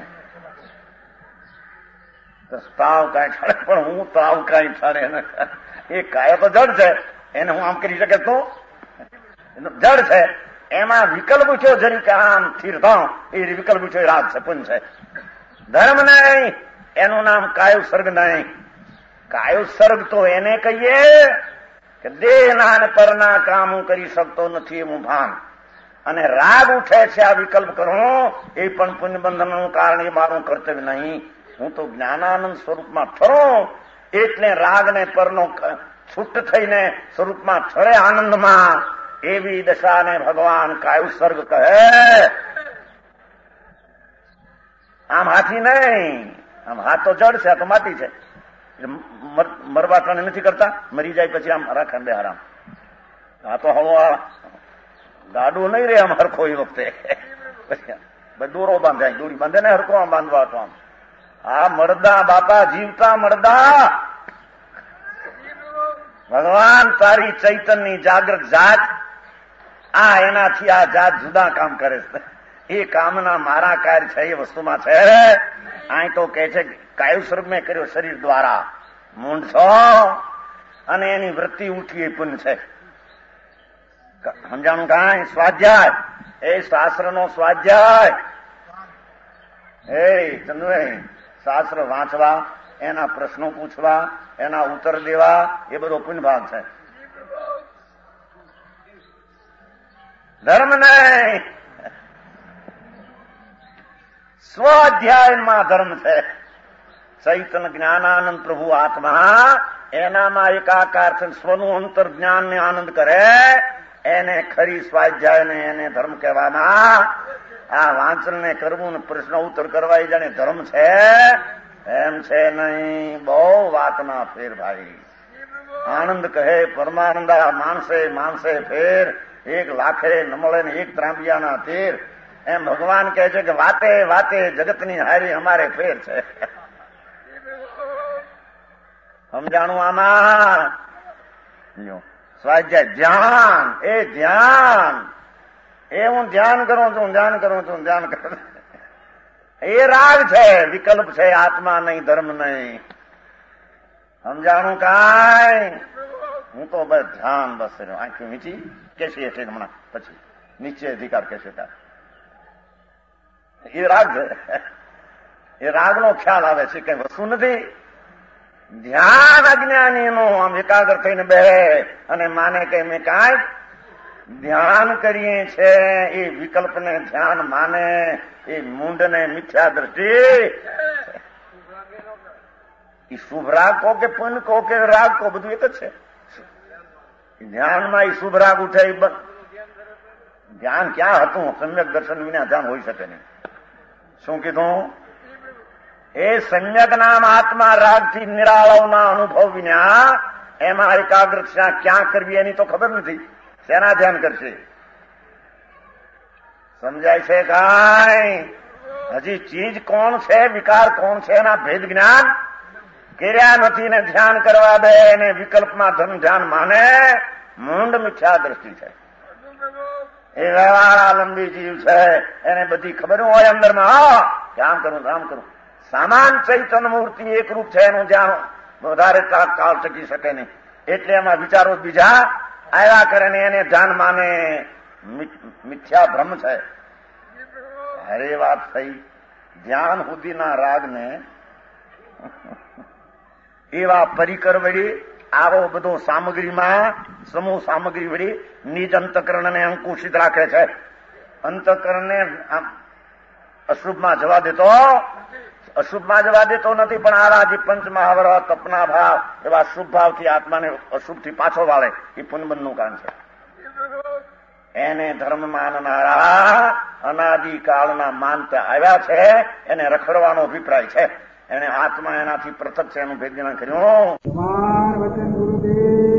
તાવ કાંઈ છાણે, પણ હું તાવ કાંઈ છાણે. એ કાયો તો જડ છે, એને હું આમ કરી શકે તો જડ છે. એમાં વિકલ્પ ઉઠ્યો જરી કે આમ સ્થિરતા, એ વિકલ્પ ઉઠ્યો રાગ છે, પુન છે. ધર્મ નહીં, એનું નામ કાયુસર્ગ નહીં. કાયુસર્ગ તો એને કહીએ કે દેહના અને પરના કામ હું કરી શકતો નથી એવું ભાન, અને રાગ ઉઠે છે આ વિકલ્પ કરું, એ પણ પુણ્યબંધનનું કારણ, એ મારું કર્તવ્ય નહીં. હું તો જ્ઞાનાનંદ સ્વરૂપમાં ઠરું, એટલે રાગ ને પરનો છૂટ થઈને સ્વરૂપમાં ઠરે આનંદમાં, એવી દશાને ભગવાન કાયુસર્ગ કહે. આમ હાથી નહીં, આમ હાથ તો જડ છે, આ તો માટી છે. મરવા ટાણે નથી કરતા, મરી જાય પછી આમ રાખે બે હરામ. આ તો હવા ગાડું નહીં રે આમ હરખો એ વખતે, દોરો બાંધાય, દોરી બાંધે ને હરખો આમ બાંધવા તો આમ. આ મરદા બાપા, જીવતા મરદા, ભગવાન તારી ચૈતનની જાગૃત જાત, આ એનાથી આ જાત જુદા કામ કરે છે. એ કામના મારા કાર્ય છે એ વસ્તુમાં છે. અહીં તો કે છે કાયુસર્ગ મેં કર્યો શરીર દ્વારા, મૂંઢ છો, અને એની વૃત્તિ ઉઠી એ પુણ્ય છે. સમજાણું? કાંઈ સ્વાધ્યાય, એ શાસ્ત્રનો સ્વાધ્યાય. એ ચંદુભાઈ, શાસ્ત્ર વાંચવા, એના પ્રશ્નો પૂછવા, એના ઉત્તર દેવા, એ બધો પુણ્ય ભાગ છે. ધર્મ નહીં, સ્વાધ્યાયમાં ધર્મ છે. ચૈતન્ય જ્ઞાનાનંદ પ્રભુ આત્મા, એનામાં એકાકાર છે. સ્વનું અંતર જ્ઞાન ને આનંદ કરે, એને ખરી સ્વાધ્યાય ને એને ધર્મ કહેવાના. આ વાંચન ને કરવું ને પ્રશ્ન ઉત્તર કરવા એ જાણે ધર્મ છે, એમ છે નહીં. બહુ વાતના ફેર ભાઈ. આનંદ કહે પરમાનંદા, માનસે માનસે ફેર, 1 લાખે ન મળે ને 1 ત્રાંબિયાના તેર. એમ ભગવાન કહે છે કે વાતે વાતે જગતની હારી અમારે ફેર છે. સમજાણું? આમાં સ્વાધ્યાય ધ્યાન, એ ધ્યાન, એ હું ધ્યાન કરું છું, ધ્યાન કરું છું, ધ્યાન કરું, એ રાગ છે, વિકલ્પ છે, આત્મા નહીં, ધર્મ નહીં. સમજાણું? કાંઈ હું તો બસ ધ્યાન, બસ આંખી મીચી કેસી હશે હમણાં, પછી નીચે અધિકાર કેસે તાર, એ રાગ છે. એ રાગનો ખ્યાલ આવે છે, કઈ વસ્તુ નથી. ધ્યાન અજ્ઞાનીનું આમ એકાગ્ર થઈને બે અને માને કે મેં કાંઈ ધ્યાન કરીએ છે, એ વિકલ્પને ધ્યાન માને, એ મૂંઢને મિથ્યા દ્રષ્ટિ. એ શુભ રાગ કહો કે પુણ્ય કહો કે રાગ કહો, બધું એક જ છે. ધ્યાનમાં એ શુભ રાગ ઉઠે, ધ્યાન ક્યાં હતું? સમ્યક દર્શન વિના ધ્યાન હોઈ શકે નહીં. શું કીધું? એ સમ્યક નામ આત્મા રાગથી નિરાળવના અનુભવ વિના એમાં એકાગ્રતા ક્યાં કરવી એની તો ખબર નથી. શેના ધ્યાન કરશે? સમજાય છે? કાંઈ હજી ચીજ કોણ છે, વિકાર કોણ છે, એના ભેદ જ્ઞાન કર્યા નથી ને ધ્યાન કરવા દે એને વિકલ્પમાં ધન ધ્યાન માને, મૂંડ મિથ્યા દ્રષ્ટિ છે. એ વ્યવહારાલંબી જીવ છે, એને બધી ખબર હોય અંદરમાં, હા કે આમ કરું. સામાન ચૈતન્ય મૂર્તિ એકરૂપ છે, એનું જ્યાં વધારે કાળ ટકી શકે નહીં, એટલે એમાં વિચારો બીજા આવ્યા કરે ને એને ધ્યાન માને મિથ્યા ભ્રમ છે. અરે વાત થઈ ધ્યાન સુધીના રાગને એવા પરિકર વળી આવો બધો સામગ્રીમાં સમૂહ સામગ્રી વળી નિજ અંતકરણને અંકુશિત રાખે છે. અંતકરણને અશુભમાં જવા દેતો નથી, પણ આવા જે પંચ મહાવ્રત અપના ભાવ એવા શુભ ભાવથી આત્માને અશુભથી પાછો વાળે એ પુનબંધનું કામ છે. એને ધર્મ માનનારા અનાદિકાળના માનતા આવ્યા છે, એને રખડવાનો અભિપ્રાય છે. એને આત્મા એનાથી પૃથક છે એનું ભેદજ્ઞાન કર્યું. વચન ગુરુદેવ